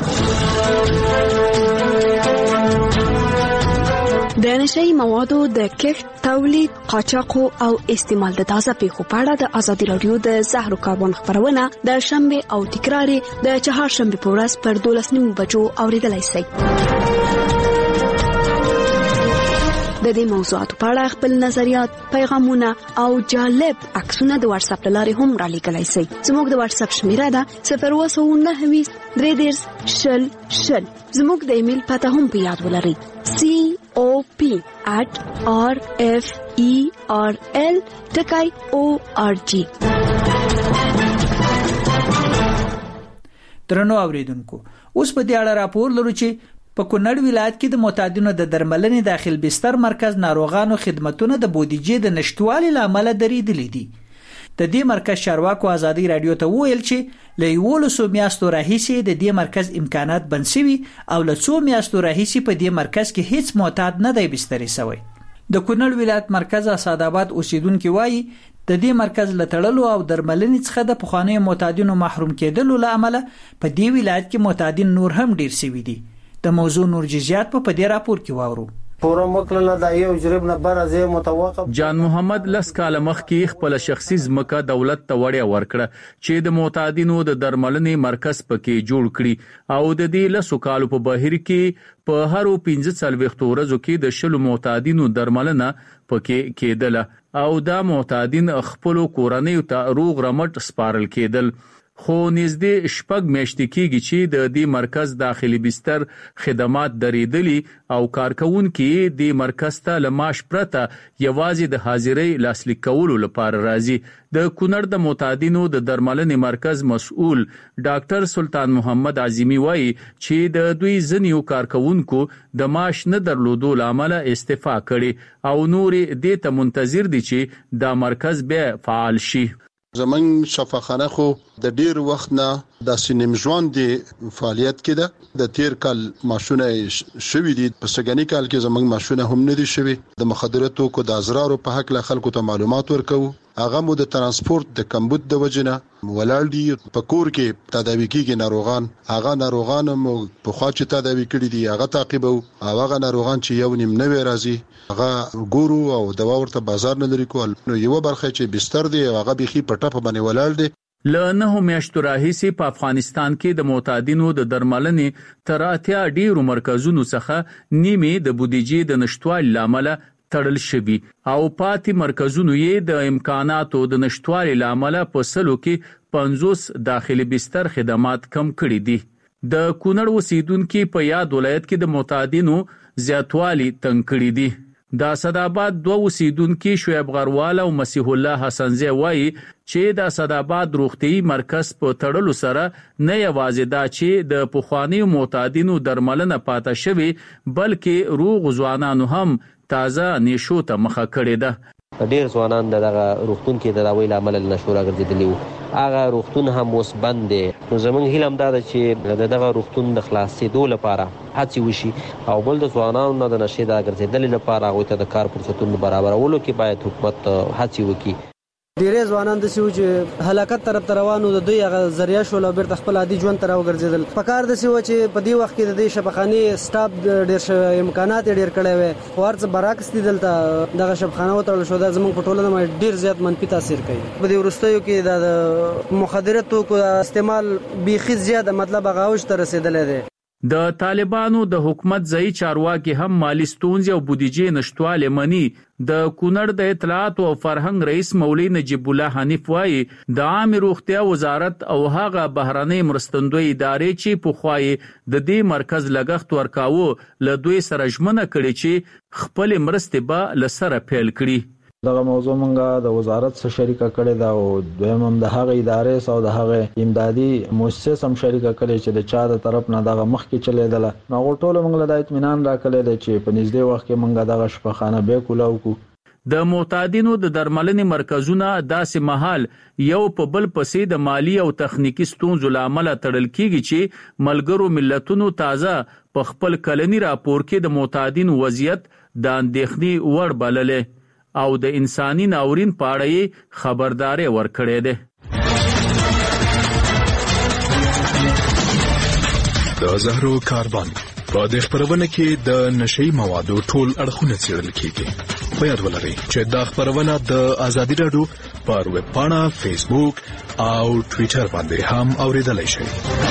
د نشئی موادو د کښت، تولید، قاچاق او استعمال د تازه پیښو په اړه د ازادي رادیو د زهرو کاربن خبرونه د شنبه او تکرار د چهارشنبه په ورځ پر دولس نیمو بجو اوریدلای شئ. د دې موضوعاتو په اړه خپل نظریات، پیغامونه او جالب عکسونه د واتس اپ لارې هم را لیږلای شئ. زموږ د واتس اپ شمیره ده صفر اووه سوه نهه ویشت درې دېرش شل شل. زموږ د ایمیل پته هم په یاد ولرئ سی او پی at r f e r l ټکی او ار جی. درنو اوریدونکو اوس په دې اړه راپور لرو چې په کونړ ولایت کې د معتادینو د درملنې داخل بستر مرکز ناروغانو خدماتونه د بودیجې د نشټوالي لامل درېدلې دي. د دې مرکز چارواکو ازادي رادیو ته ویل چې له یولسو میاشتو راهیسې د دې مرکز امکانات بند شوي او له څو میاشتو راهیسې په دې مرکز کې هیڅ معتاد نه دی بستري شوی. د کونړ ولایت مرکز اسعدآباد اوسیدونکو وایي د دې مرکز لټړلو او درملنې څخه د پخواني معتادینو محروم کېدلو لامل په دې ولایت کې معتادین نور هم ډیر شوي دي. د موضوع نور جزئیات په دې راپور کې واورو. پورا مکلله د یو جرب نه برازه متوقف جان محمد لس کال مخکې خپل شخصي ځمکه دولت ته وړیا ورکړه چې د معتادینو د درملنې مرکز پکې جوړ کړي او د دې لسو کالو په بهیر کې په هرو پنځه څلوېښت ورځو کې د شلو معتادینو درملنه پکې کېدله او دا معتادین خپل کورنیو ته روغ رمټ سپارل کېدل. خو نږدې شپږ میاشتې کېږي چې د دې مرکز داخلي بستر خدمات درېدلي او کارکونکي د مرکز ته له معاش پرته یوازې د حاضرۍ لاسلیک کولو لپاره راځي. د کونړ د معتادینو د درملنې مرکز مسؤل ډاکټر سلطان محمد عظیمی وایي چې د دوی ځینیو کارکونکو د معاش نه درلودو لامل استعفا کړي او نور دې ته منتظر دي چې دا مرکز بیا فعال شي. زمنګ شفاخانه خو د ډیر وخت نه د سینم ژوند دی فعالیت کړه. د تیر کال ماشونه شوي دي په سګنی کال کې زمنګ ماشونه هم نه دي شوي. د مخدراتو کو د ازرارو په حق له خلکو ته معلومات ورکو. هغه مو د ترانسپورت د کمبود د وجنه ولال دي په کور کې تداوی کیږي ناروغان هغه ناروغان په خوا چې تداوی کړي دي هغه تعقیب او هغه ناروغان چې یو نیم نوي راځي هغه ګورو او دوا ورته بازار نه لري کول نو یو برخه چې بستر دی هغه بيخي پټه په باندې ولال دي. له نهو میاشتو راهیسې په افغانستان کې د معتادینو د درملنې تر اتیا ډیرو مرکزونو څخه نیمه د بودیجې د نشټوالي لامل تړل شوی او پاتې مرکزونو یې د امکاناتو د نشټوالي لامل په سلو کې پنځوس داخلي بستر خدمات کم کړي دي. د کونړ اوسیدونکو په یاد ولایت کې د معتادینو زیاتوالی تنګ کړي دي. د اسداباد دوه اوسیدونکو شعیب غروال او مسیح الله حسنزی وایي چې د اسداباد روغتي مرکز په تړلو سره نه یوازې دا چې د پخوانی معتادینو درملنه پاته شوی بلکې روغ ځوانانو هم تازه نشو ته مخه کړې ده. ډیر ځوانان دغه روغتون کې د داوی لامل نشو راګرځېدلی وو هغه روغتون هم اوس بند دی. نو زمونږ هیله هم دا ده چې دغه روغتون د خلاصېدو لپاره هڅې وشي او بل د ځوانانو نه د نشې د راګرځېدلې لپاره هغوی ته د کار فرصتونو برابرولو کې باید حکومت هڅې وکړي. ډیرې ځوانان د سیو چې هلاکت طرف روانو د دوی هغه ذریعہ شول او بیرته خپل عادي ژوند ته راوګرځیدل. په کار د سیو چې په دې وخت کې د دې شفاخانه سټاف ډیر شوی امکانات ډیر کړي وي خو ورڅ برعکس دي دلته دغه شفاخانه وتړل شو دا زموږ په ټولنه باندې ډیر زیات منفي تاثیر کوي. په دې ورستیو کې د مخدره توکو استعمال بيخي زیاته مطلب هغه اوج ته رسیدلې ده. د طالبانو د حکومت ځای چارواکي هم مالی ستونزې او بودیجې نشټواله مني. د کونړ د اطلاعات او فرهنګ رئیس مولوی نجیب الله حنیف وایي د عامه روغتیا وزارت او هغه بهرنۍ مرستندوی ادارې چې په خوای د دې مرکز لګښت ورکاوه له دوی سره ژمنه کړي چې خپل مرستې به لسره پیل کړي. دغه موضوع مونږه د وزارت سره شریکه کړې ده او دویم هم د هغه ادارې او د هغه امدادي مؤسسه هم شریکه کړې چې د چا د طرف نه دغه مخ کې چلیدله. نو ټول مونږ له اطمینان راکړل چې په نږدې وخت کې مونږه دغه شفاخانه به کولاو کو. د معتادینو د درملنې مرکزونه داسې مهال یو په بل پسې د مالی او تخنیکی ستونزو لامل تړل کیږي چې ملګرو ملتونو تازه په خپل کلنی راپور کې د معتادینو وضعیت د اندېښنې وړ بللې او د انساني ناورین په اړه خبرداري ورکړې ده. د زهرو کاروان په دې خبرونه کې د نشئی موادو ټول اړخونه څېړل کیږي. په یاد ولرئ چې دا خبرونه د ازادي رادیو پر ویب پاڼه، فیسبوک او ټوئیټر باندې هم اوریدلای شئ.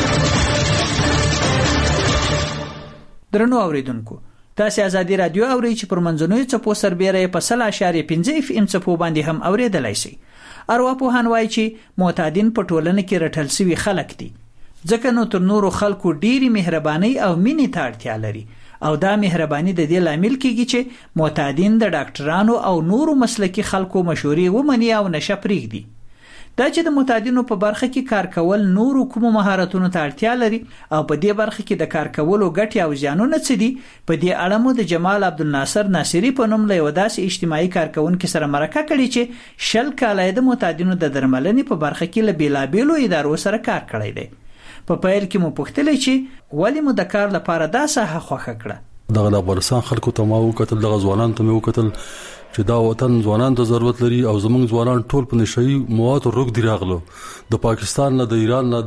درنو اوریدونکو تاسو ازادي رادیو اورئ چې پر منځنوي چپو سربېره په سل اشاریه پنځه اف ام چپو باندې هم اوریدلای شئ. ارواپوهان وایي چې معتادین په ټولنه کې رټل شوي خلک دي ځکه نو تر نورو خلکو ډېری مهرباني او مینې ته اړتیا لري او دا مهرباني د دې لامل کیږي چې معتادین د ډاکټرانو او نورو مسلکي خلکو مشورې ومني او نشه پرېږدي. دا چې د معتادینو په برخه کې کار کول نورو کوم مهارتونو ته اړتیا لري او په دې برخه کې د کار کولو ګټې او زیانونه څه دي په دې اړه مو د جمال عبدالناصر ناصری په نوم له یو داسې اجتماعي کارکونکو سره مرکه کړې چې شل کاله د معتادینو د درملنې په برخه کې له بیلابیلو ادارو سره کار کړی دی. په پیل کې مو پوښتلې چې ولې مو د کار لپاره دا ساحه خوښه کړه. دغه د افغانستان خلکو ته مو کتل دغه ځوانان ته مو کتل چې دا وطن ځوانان ته ضرورت لري او زمونږ ځوانان ټول په نشئی موادو روغ دی راغلو د پاکستان نه د ایران نه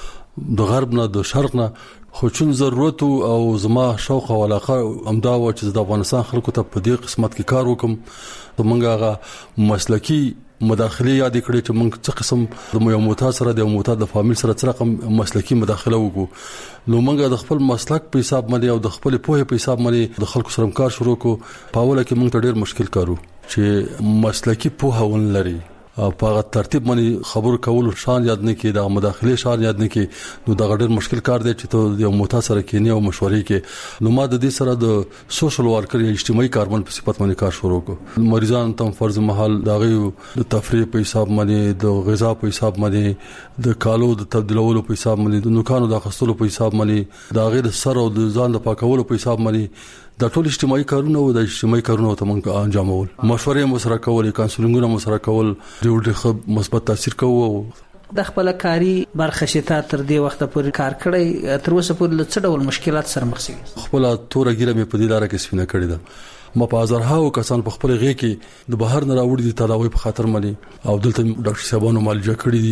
د غرب نه د شرق نه خو چون ضرورت او زما شوق او علاقه امدا و چې د افغانستان خلکو ته په دې قسمت کې کار وکم زمونږ هغه مسلکی مداخله یاد کړې چې موږ څه قسم د یو معتاد سره د یو معتاد د فامیل سره څه رقم مسلکی مداخله وکړو. نو موږ د خپل مسلک په حساب باندې او د خپل پوهه په حساب باندې د خلکو سره کار شروع کو. په اوله کې موږ ته ډېر مشکل کارو چې مسلکی پوهه ون لري په هغه ترتیب باندې خبرو کول شان یاد نه کې د مداخله شان یاد نه کې نو دا ډېر مشکل کار دی چې ته یو معتاد سره کې نه او مشورې کې. نو ما د دې سره د سوشل ورکر یا اجتماعي کارمن په صفت باندې کار شروع کو. مریضان ته فرض محل داغه د تفریح په حساب باندې د غذا په حساب باندې د کالو د تبدیلولو په حساب باندې د نوکانو د خستلو په حساب باندې داغه د سر او د ځان د پاکولو په حساب باندې دا ټول اجتماعي کارونه او د اجتماعي کارونه ته موږ انجامول. مشورې مو سره کول، کانسلینګونه مو سره کول، ډېر مثبت تاثیر کوو. د خپل کاری برخه شته تر دې وخت پورې کار کړی تر اوسه پورې څه ډول مشکلات سره مخ شوي؟ خپل توره ګیره مې په دې لار کې سپینه کړې ده. ما په هزارهاو کسان په خپل غې کې د بهر نه راوړي دي تداوی په خاطر ملي او دلته ډاکټر صاحبانو معالجه کړې دي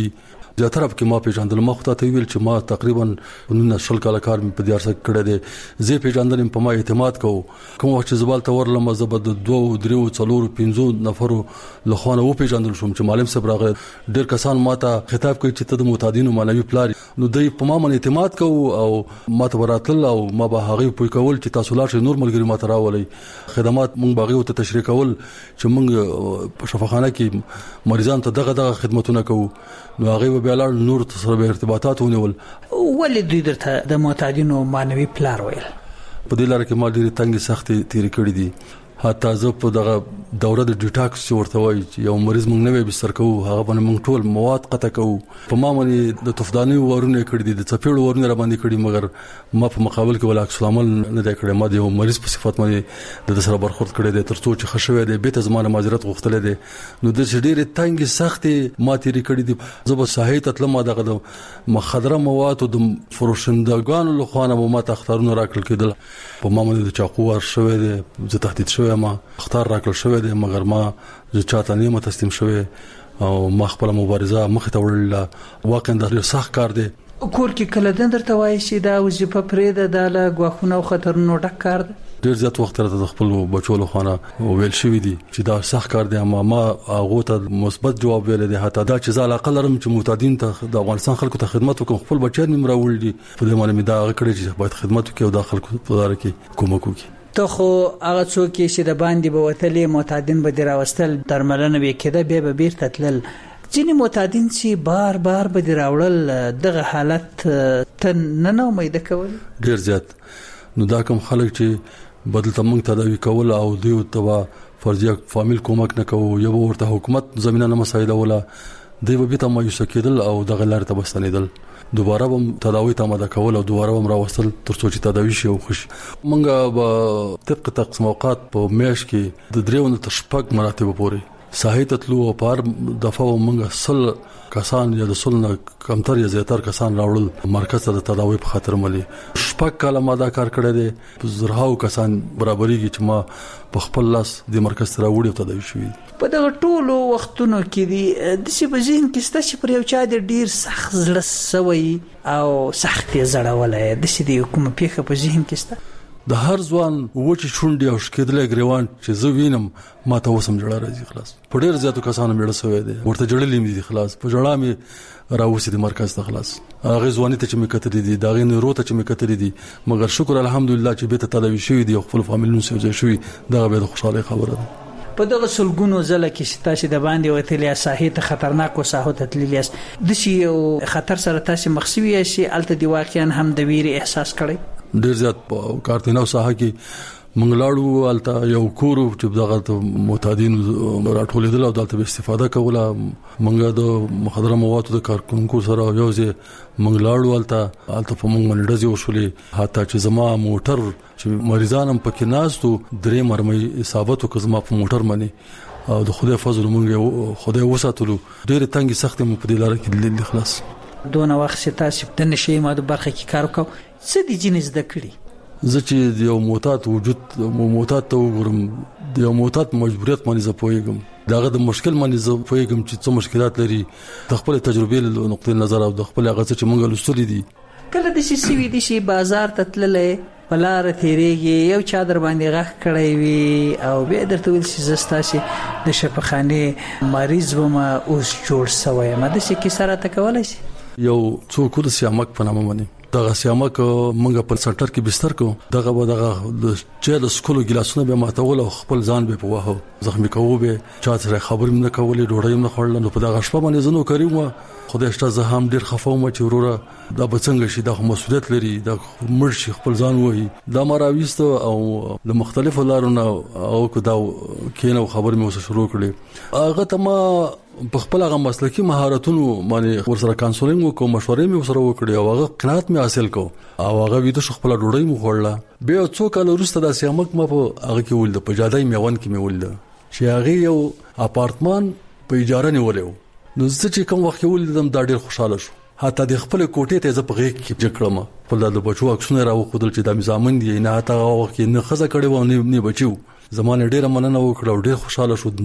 زیاتره په ما پیژندل ما خو ته ویل چې ما تقریبا نن شل کال کار په دیار سره کړی دی زه پیژندل په ما اعتماد کوم کوم وخت چې زبال ته ورلم زبد دوه درو څلور پنځو نفرو لخوانه و پیژندل شوم چې معلم صاحب راغی ډېر کسان ماته خطاب کوي چې ته د معتادینو معنوي پلار نو دوی په ما باندې اعتماد کوي او ما ته وراتل او ما به هغه پوي کول چې تاسو لاړ شئ نور ملګری ما ته راولي خدمات مونږ باغي ته تشریح کول چې مونږ په شفاخانه کې مریضان ته دغه دغه خدماتونه کوو نو هغه به لاړ نور سره به ارتباطات ونیول ولې دوی درته د معتادینو معنوي پلار ویل په دې لاره کې ما ډېری تنګ سختي تیر کړې دي حتی زه په دغه دوره د ډیټاکس چې ورته وایي چې یو مریض مونږ نه بستر کوو هغه باندې مونږ ټول مواد قطع کوو په ما باندې د تفداني ورونه کړی دي د چپېړو ورونه را باندې کړی مګر ما په مقابل کې ولا عکس العمل نه دی کړی ما د یو مریض په صفات باندې د سره برخورد کړی دی ترڅو چې خښوي دی به ته زمانه معذرت غوښتل دي نو د ډېرې تنګ سختي ما تیر کړی دي زه به صحیح تطلم دغه د مخدره مواد او د فروشندگانو له خوانه ما ته اختارونه راکړل کېدل په ما باندې د چاقو ور شوی دی زه تهدید شوی ما اختار راکړل شوی دی مګر ما زه چاته نه تسلیم شوی او ما خپل مبارزه مخ ته وړل واقعا د سخت کار دی کور کې کله دندر ته وایي چې دا وظیفه پرې ده د غواخونه او خطرونو ډک کار دی ډیر زیات وخت راته د خپل بچو له خانه ویل شوی دی چې دا سخت کار دی اما ما هغه ته مثبت جواب ویل دی حتی دا چې زال عقل لرم چې معتادین ته د افغانستان خلکو ته خدمت وکم خپل بچیان مې مراول دي په دې معنی دا کړی چې باید خدمت وکړي او د خلکو په لار کې کومک وکړي ته خو هغه څوک چې د باندې به وتلې معتادین به دراوستل درملنه به کېده به به بیرته تلل ځینې معتادین چې بار بار به دراوړل دغه حالت ته نه نو امید کول ډیر زیات نو دا کوم خلک چې بدل تمنګ تداوی کول او دوی ته فرضیه فامیل کومک نه کوو یو ورته حکومت زمينه نه مسایده ولا دوی به ته مایوس کېدل او دغه لار ته بستنیدل دوباره هم تداوی ته ماده کول او دوباره هم راوستل ترڅو چې تداوی شي او خوش مونږه به طبق تقسیم اوقات په میاش کې د دریو نه تر شپږ مراتب پورې صحیح تطلو او پر دفعه مونږه سل کسان یا د سل نه کمتر یا زیاتر کسان راوړل مرکز ته د تداوی په خاطر ملي شپږ کاله ما دا کار کړی دی زرهاو کسان برابرېږي چې ما په خپل لاس د مرکز ته راوړی او تداوی شوی په دغه ټولو وختونو کې دي د سی په ذهن کې ست چې پر یو چا د ډیر سخت زړه سوی او سخت زړولای د سی د کوم پیخه په ذهن کې ست د هر ځوان وچی شونډي او شکېدلې ګریوان چې زه وینم ما ته وسم جوړه راځي خلاص په ډیر زیاتو کسانو مړ شوی دی ورته جوړلې مې دي خلاص په جوړه مې راوسی د مرکز ته خلاص هغه ځواني ته چې مې کتلې دي دا غي نورو ته چې مې کتلې دي مګر شکر الحمدلله چې به ته تداوی شوی دی او خپل فامیلونو سره شوی دا به د خوشاله خبره ده په دغه سلګونو ځله کې چې تاسو د باندې وتلې ساحې ته خطرناک او ساحو ته تللیاس د شي او خطر سره تاسو مخسوي شي الته دی واقعا هم د ویری احساس کړی ډیر زیات په کارتینو ساحه کې منګلاړو الته یو کورو چې دغه معتادین راټولېدل او دلته استفاده کوله منګه د مخدره موادو د کارکونکو سره یو ځای منګلاړو الته الته په منګ باندې ډزې وشولې حتی چې زما موټر چې مریضان هم پکې ناستو درې مرمۍ ثابت وکړ زما په موټر باندې او د خدای فضل مونږ خدای وساتلو ډېر تنګي سخت مو په دې لار کې لیدل خلاص دونه وخت چې تاسو د نشي ماده برخه کې کار وکاو څه دي جنس د کړی زه چې یو معتاد وجود معتاد ته وګورم د یو معتاد مجبوریت باندې زه پوهیږم داغه د مشکل باندې زه پوهیږم چې څه مشکلات لري د خپل تجربې له نقطې نظر او د خپل هغه چې مونږ لوستل دي کله د شي سوي دي شي بازار ته تللې بلار تیریږي یو چا در باندې غخ کړی وي او به درته ویل شي زستا شي د شفاخانه مریض ومه اوس جوړ سوی مده شي کې سره تکولای شي یو څوک د سیامک په نامه باندې دغه سیامک منګه په سنټر کې بستر کو دغه به دغه چې د سکولو ګلاسونه به ماتول او خپل ځان به په واه زخمی کوو به چا سره خبرې نه کولې ډوړې نه خورل نو په دغه شپه باندې زنو کړیو خدای شته زه هم ډیر خفوم چې وروره دا بڅنګ شي د مسؤلیت لري د مړ شي خپل ځان وایي دا مراويست او د مختلفو لارو نه او کو دا کینو خبر مې وسه شروع کړې هغه ته ما په خپل هغه مسلکی مهارتونو باندې ورسره کانسولینګ وکړو مشورې مې ورسره وکړې او هغه قناعت مې حاصل کو او هغه ویده شو خپل ډوډۍ مو خوړله به څو کال وروسته د سیامک ما په هغه کې ولده په جادای میوان کې مې ولده چې هغه یو اپارتمان په اجاره نیولیو نو زه چې کوم وخت ولدم دا ډیر خوشاله شو حتی د خپل کوټې ته زه په غېږ کې جکړم په د بچو عکسونه راو خودل چې د میزامن دی نه حتی وخت نه خزه کړي و نه نه بچو زمانه ډیره مننه وکړه ډیر خوشاله شو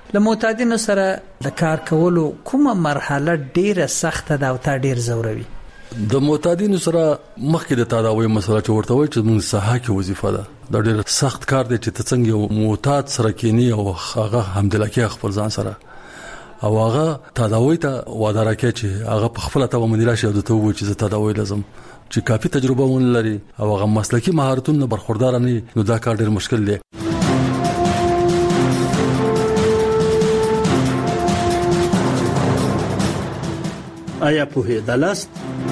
له معتادینو سره د کار کولو کومه مرحله ډیره سخته ده او تا ډیر زوروي؟ د معتادینو سره مخکې د تداوی مسله چې ورته وایي چې موږ ساحه کې وظیفه ده، دا ډیر سخت کار دی چې څنګه یو معتاد سره کینی او هغه همدلکه خپل ځان سره او هغه تداوی ته وعده راکړي چې هغه په خپل ته باندې راشي او ته وایي چې تداوی لازم چې کافي تجربه ولري او هغه مسلکی مهارتونه برخوردار نه، نو دا کار ډیر مشکل دی. آیا پوهېدلاست؟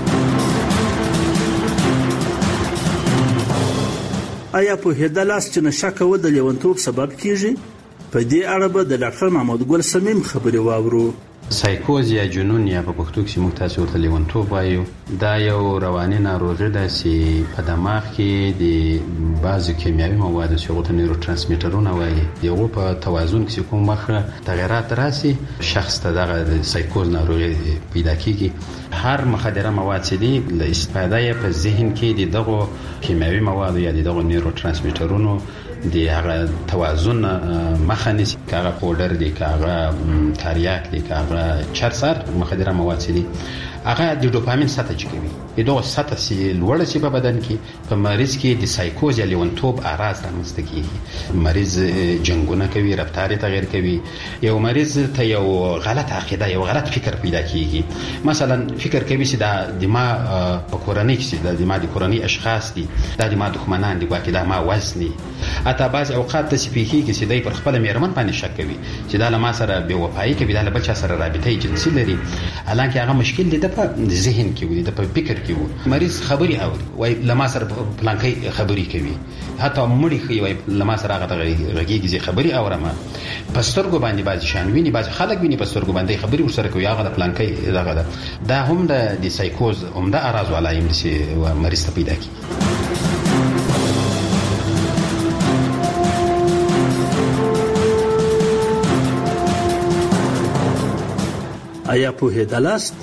آیا پوهېدلاست چې نشه کول د لیونتوب سبب کیږي؟ په دې اړه به د ډاکټر محمد ګل سمیم خبرې واورو. سایکوز یا جنون یا په پښتو کې موږ تاسو ورته لیونتوب وایو، دا یو رواني ناروغي ده چې په دماغ کې د بعضو کیمیاوي موادو چې هغه ته نیورو ترانسمیټرونه وایي دغه په توازن کې کوم مخه تغیرات راسي، شخص ته دغه د سایکوز ناروغي پیدا کیږي. هر مخدره مواد چې دي له استفاده په ذهن کې دغه کیمیاوي مواد یا دغه نیورو ترانسمیټرونو دی هغه توازن مخه نیسي، که هغه پودر دی، که هغه تریاک دی، که هغه چرسر مخدره مواد دي، هغه د ډوپامین سطح چې کوي دغه سطح چې لوړ شي په بدن کې په مریض کې د سایکوز یا لیونتوب اعراض رامنځته کیږي. مریض جنګونه کوي، رفتار تغیر کوي، یو مریض ته یو غلط عقیده یو غلط فکر پیدا کیږي. مثلا فکر کوي چې د دماغ په کورنۍ کې د دماغ د کورنۍ اشخاص دي، د دماغ دښمنان دي، واکې د ما وزني. اته بعض اوقات د سپیکی کې چې دای پر خپل میرمن باندې شک کوي چې دا له ما سره بے وفایي کوي، دا له بچا سره رابطه جنسي لري، حالانکه هغه مشکل دی د په ذهن کې وي، د په فکر کې وي. مریض خبري اوري وای لما سره پلانکي خبري کوي، حتی مړی خي وای لما سره هغه غږیږي چې خبري اورم. پسترګو باندې بعض شان ویني، بعض خلک ویني پسترګو باندې خبري ورسره کوي، هغه د پلانکي دغه ده. دا هم د سایکوز هم د اراز علایم چې مریض ته پیدا کی. آیا پوهېدلاست؟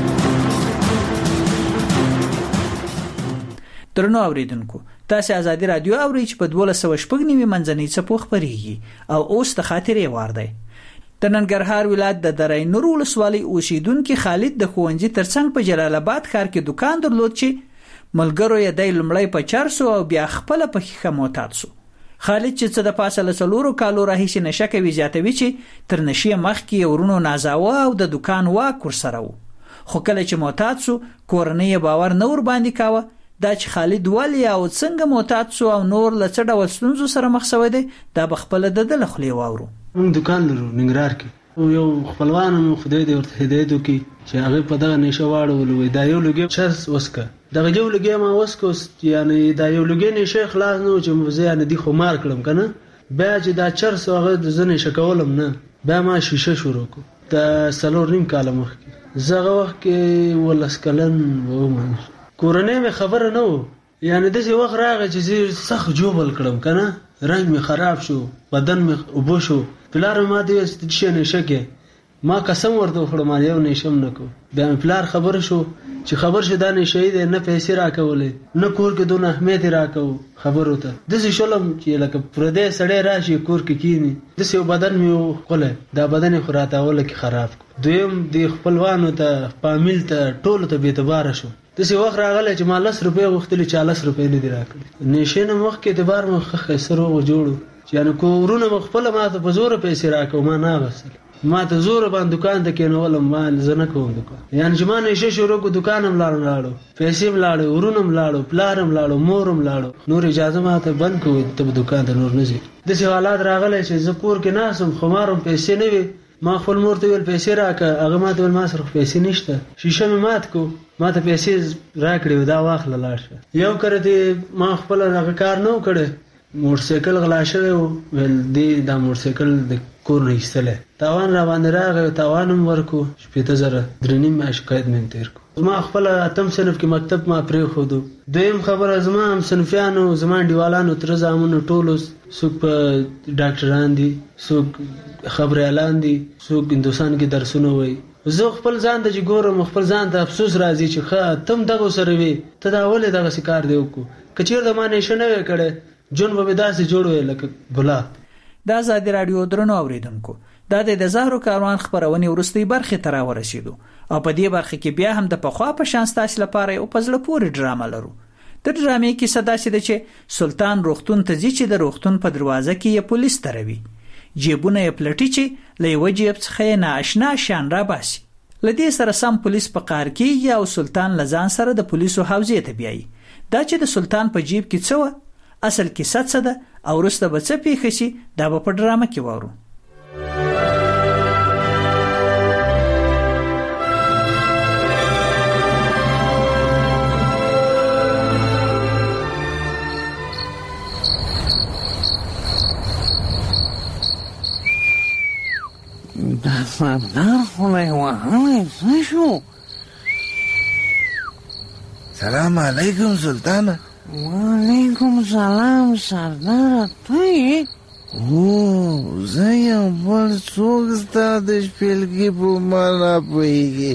درنو اوریدونکو، تاسو ازادي رادیو اورئ چې په دوه سوه شپږ نیمه منځنۍ څپو خبرېږي او اوس د خاطرې وار دی. د ننګرهار ولایت د درې نور ولسوالۍ اوسیدونکو خالد د ښوونځي ترڅنګ په جلال آباد ښار کې دکان درلود چې ملګرو یې د لمړی په چارسو او بیا خپل په خخه معتاد سو. خالد چې څه د پاسه لسلورو کالو راهیسې نشه کوي زیاتوي چې تر نشې مخکې ورونو نازاوه او د دکان واک ورسره و، خو کله چې معتاد سو کورنۍ باور نه ور باندې کاوه. دا چې خالد ولی او څنګه معتاد سو او نور له څه ډول ستونزو سره مخ شوی دی دا به خپل د دل خولې واورو. موږ دکان لرو ننګرهار کې او یو خپلوان مو خدای دې ورته هدایت وکړي چې هغه په دغه نشه واړو وي دا یو لګي چرس وسکه دغه یو لګي ما وسکوس یعنی دا یو لګي نشه خلاص نو چې مزه یعنی دی خو مار کړم کنه بیا چې دا چرس هغه د زنه شکولم نه بیا ما شیشه شروع کو د سلور نیم کال مخکې زغه وخت کې ولس کلن و کورنۍ مې خبره نه و یعنی دغه وخت راغی چې سخت جوبل کړم کنه رنگ می خراب شو بدن می وبو شو پلار ما دې ستشه نشه کې ما قسم ورته خړم یو نشم نکو بیا پلار خبر شو چې خبر شو دا نشه دې نه پیسې راکولې نه کور کې دونه اهمیت راکو خبر وته د څه شلم چې لکه پردې سړی راشي کور کې کینی د څه بدن می خله دا بدن خراته ول کې خراب دویم د خپلوانو ته فامیل ته ټول ته به اعتبار شو د څه وخت راغله چې ما لس روپۍ غوښتلې چالیس روپۍ نه دی راکړي نشه نه مخ کې اعتبار مخ خسرو جوړو یعنی کورونه مخفل ما ته په زور پیسې راکو ما نه غسل ما ته زور باندې دکان ته کېنولم ما زنه کوم دکان یعنی چې ما نشه شروع کو دکانم لاړم لاړو پیسې ملاړو ورونم لاړو پلارم لاړو مورم لاړو نور اجازه ما ته بند کوي ته دکان ته نور نه زی د څه حالات راغله چې زپور کې ناسم خمارم پیسې نه وي ما خپل مور ته ویل پیسې راکړه هغه ما ته ویل ما سره پیسې نشته شیشه مې مات کو ما ته پیسې راکړې دا واخله لاړ یو کړه ما خپل هغه کار نه وکړ موټر سایکل غلا شوی ول دی دا موټر سایکل د کور نه ایستله تاوان را باندې راغی تاوانم ورکو شپږ زره درنیم ما شکایت مې تیر کو ما خپل اتم صنف کې مکتب ما پرې خودو دویم خبره زما هم صنفیانو زما دیوالانو تر زامنو ټولو څوک په ډاکټران دي څوک خبر اعلان دي څوک هندوستان کې درسونه وای زه خپل ځان ته چې ګورم خپل ځان ته افسوس راځي چې ښه تم دغه سره وي ته دا ولې دغه سکار دی وکړو کچیر د ما نشه نه وکړه جون به داسې جوړ وي لکه ګلاب. دا آزادي رادیو درنو اوریدونکو دا د زهرو کاروان خبرونې وروستۍ برخې ته راورسېدو او په دې برخه کې بیا هم د پخوا په شان ستاسو لپاره یو په زړه پورې ډرامه لرو. د ډرامې کیسه داسې ده چې سلطان روغتون ته ځي چې د روغتون په دروازه کې یې پولیس دروي. جیبونه یې پلټي چې له یوه جیب څخه یې نااشنا شیان راباسي. له دې سره سم پولیس په قار کېږي او سلطان له ځان سره د پولیسو حوزې ته بیایي. دا چې د سلطان په جیب کې څه وه، اصل کیسه څه ده او وروسته به څه پیښه شي، دا به په ډرامه کې واورو. دا سردار خدای وهلی څه شو؟ سلام علیکم سلطانه. وعلیکم سلام سردار، ته یې؟ او زه یم، بل څوک ستا د شپېلګي په معنا پوهېږي.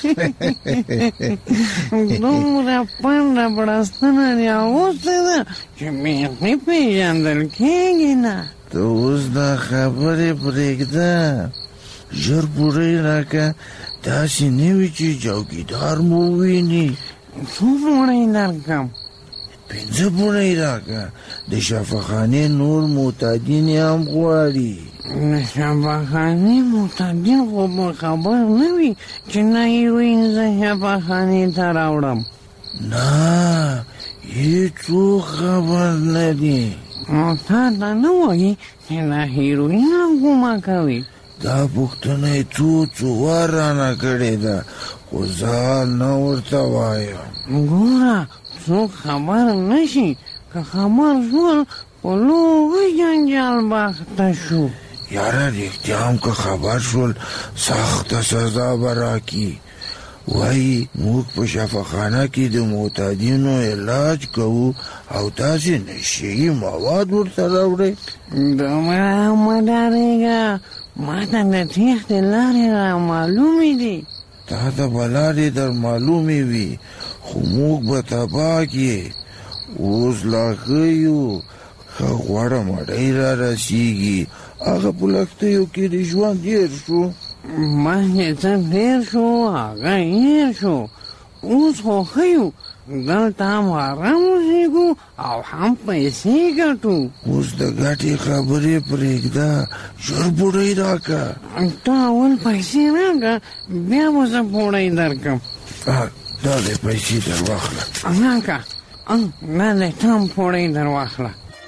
دومره پنډه بړستنه دې اغوستې ده چې بیخي پېژندل کېږي نه. ته اوس دا خبرې پرېږده، ژر پوره راکه، داسې نه وي چې چوکیدار مو وویني. څو پوړی درکړم؟ پنځه پوړی راکه، د شفاخانې نور معتادین هم غواړي. د شفاخانې معتادین خو به خبر نه وي چې نه هیروین زه شفاخانې ته راوړم. نه، هېڅوک خبر نه دي. نو تا ته نه وایي چې د هیروین کومه کوي؟ دا پوښتنه یې څو څو وار رانه کړې ده، خو زه نه ورته وایم. ګوره څوک خبر نه شي، که خبر شول په لوی جنجال به اخته شو. یاره رښتیا هم که خبر شول سخته سزا به راکړي. وایي موږ په شفاخانه کې د معتادینو علاج کوو او تاسې نشهیي مواد ورته راوړئ. دومره مه ډارېږه، ما ته د تېښتې لارې را معلومې دي. تا ته به لارې در معلومې وي، خو موږ به تباه کړې. اوس لا ښه یو، ښه غوړه مړۍ را رسېږي. هغه په لښتیو کې د ژوند هېر شو. مخکې څه تېر شو هغه هېر شو، اوس خو ښه یو، دلته هم آرام اوسېږو او هم پیسې ګټو. اوس د ګټې خبرې پرېږده، ژر پوړی راکړه. ته اول پیسې راکړه، بیا به زه پوړی درکړم. دا دی پیسې در واخله. راکړه، دا دی ته هم پوړی در واخله.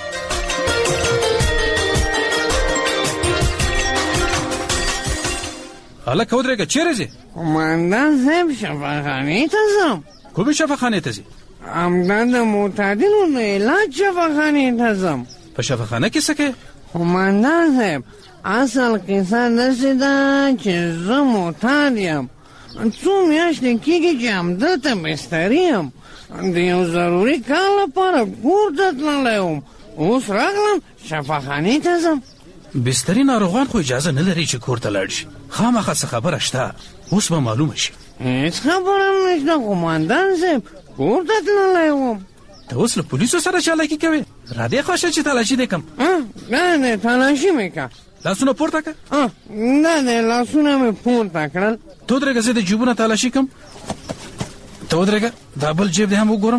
هلکه ودرېږه، چیرې ځې؟ قومندان صاحب شفاخانې ته ځم. کومې شفاخانې ته ځې؟ همدا د معتادینو د علاج شفاخانې ته ځم. په شفاخانه کې څه کوې؟ قومندان صاحب اصل کیسه داسې ده چې زه معتاد یم. څو میاشتې کېږي چې همدلته بستري یم. د یو ضروري کار لپاره کور ته تللی وم، اوس راغلم شفاخانې ته ځم. بستري ناروغان خو اجازه نه لري چې کور ته لاړ شي. خامخا څه خبره شته، اوس به معلومه شي. هېڅ خبره نشته قومندان صاحب، کور ته تللی وم. ته اوس له پولیسو سره چالاکي کوې؟ را دې خوښه چې تلاشي دې کړم. نه نه، تلاشي مې کړه. لاسونه پورته کړه. نه نه، لاسونه مې پورته کړل. ته ودرېږه، زه د جیبونه تلاشي کړم. ته ودرېږه، دا بل جیب دې هم وګورم.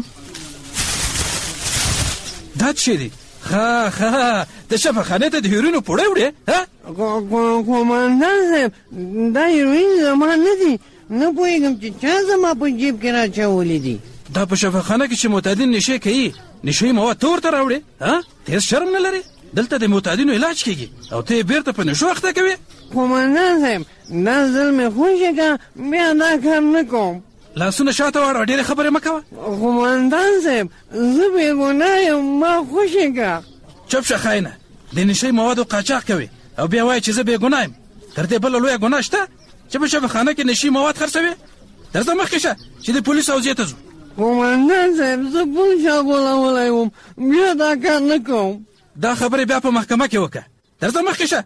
دا څه دی؟ ښه ښه، د شفاخانې ته د هیروینو پوړی وړې؟ قومندان صاحب دا هیروین زما نه دي، نه پوهېږم چې چا زما په جیب کې راچولي دي. دا په شفاخانه کې چې معتادین نشې کوي، نشهیي مواد ته ورته راوړې؟ ته هېڅ شرم نه لرې؟ دلته د معتادینو علاج کېږي او ته یې بېرته په نشو اخته کوې؟ قومندان صاحب دا ځل مې خوښې کړه، بیا دا کار نه کوم. لاسونه شاته واړوه، ډېرې خبرې مه کوه. قومندان صاحب زه بېګناه یم، ما خوښې کړه. چپ شه خاینه، د نشهیي موادو قاچاق کوې او بیا وایې چې زه بېګناه یم. تر دې بله لویه ګناه شته چې په شفاخانه کې نشهیي مواد خرڅوې؟ درځه مخکې شه چې د پولیسو حوزې ته ځو. قومندان صاحب زه بل چا غولولی وم، بیا دا کار نه کوم. دا خبرې بیا په محکمه کې وکړه. درځه مخکې شه.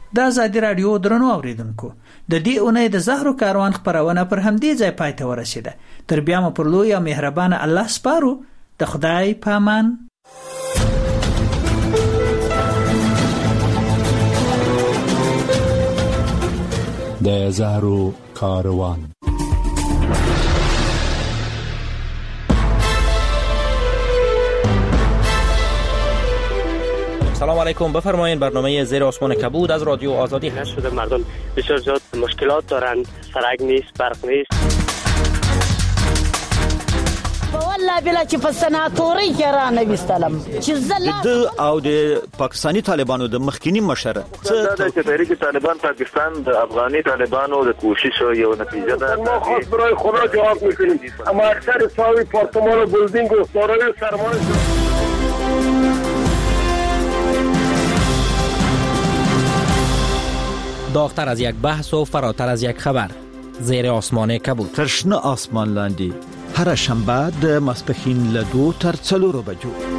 د ازادي رادیو درنو اوریدونکو د دې اونۍ د زهرو کاروان خبرونه پر همدې ځای پای ته ورسیده. تر بیا مو پر لوی او مهربان الله سپارو. د خدای پامان. د زهرو کاروان. سلام علیکم. بفرمایید برنامه زیر آسمان کبود از رادیو آزادی هست. شده مردم بسیار زیاد مشکلات دارند، سرک نیست، برق نیست. والله بلا چې په سناتوري کې را نه وستلم چې زله د او د پاکستانی طالبانو د مخکینی مشر څه د تحریک طالبان پاکستان د افغاني طالبانو د کوشش یو نتیجه ده. ما خاص برای خدا جواب میکنیم. اما اکثر ساوی پارتمان و بلدینگ و دارای سرمایه داغتر از یک بحث و فراتر از یک خبر. زیر آسمان کبود. تر شنه آسمان لاندې هر شنبه د ماسپښین له دو تر څلورو بجو.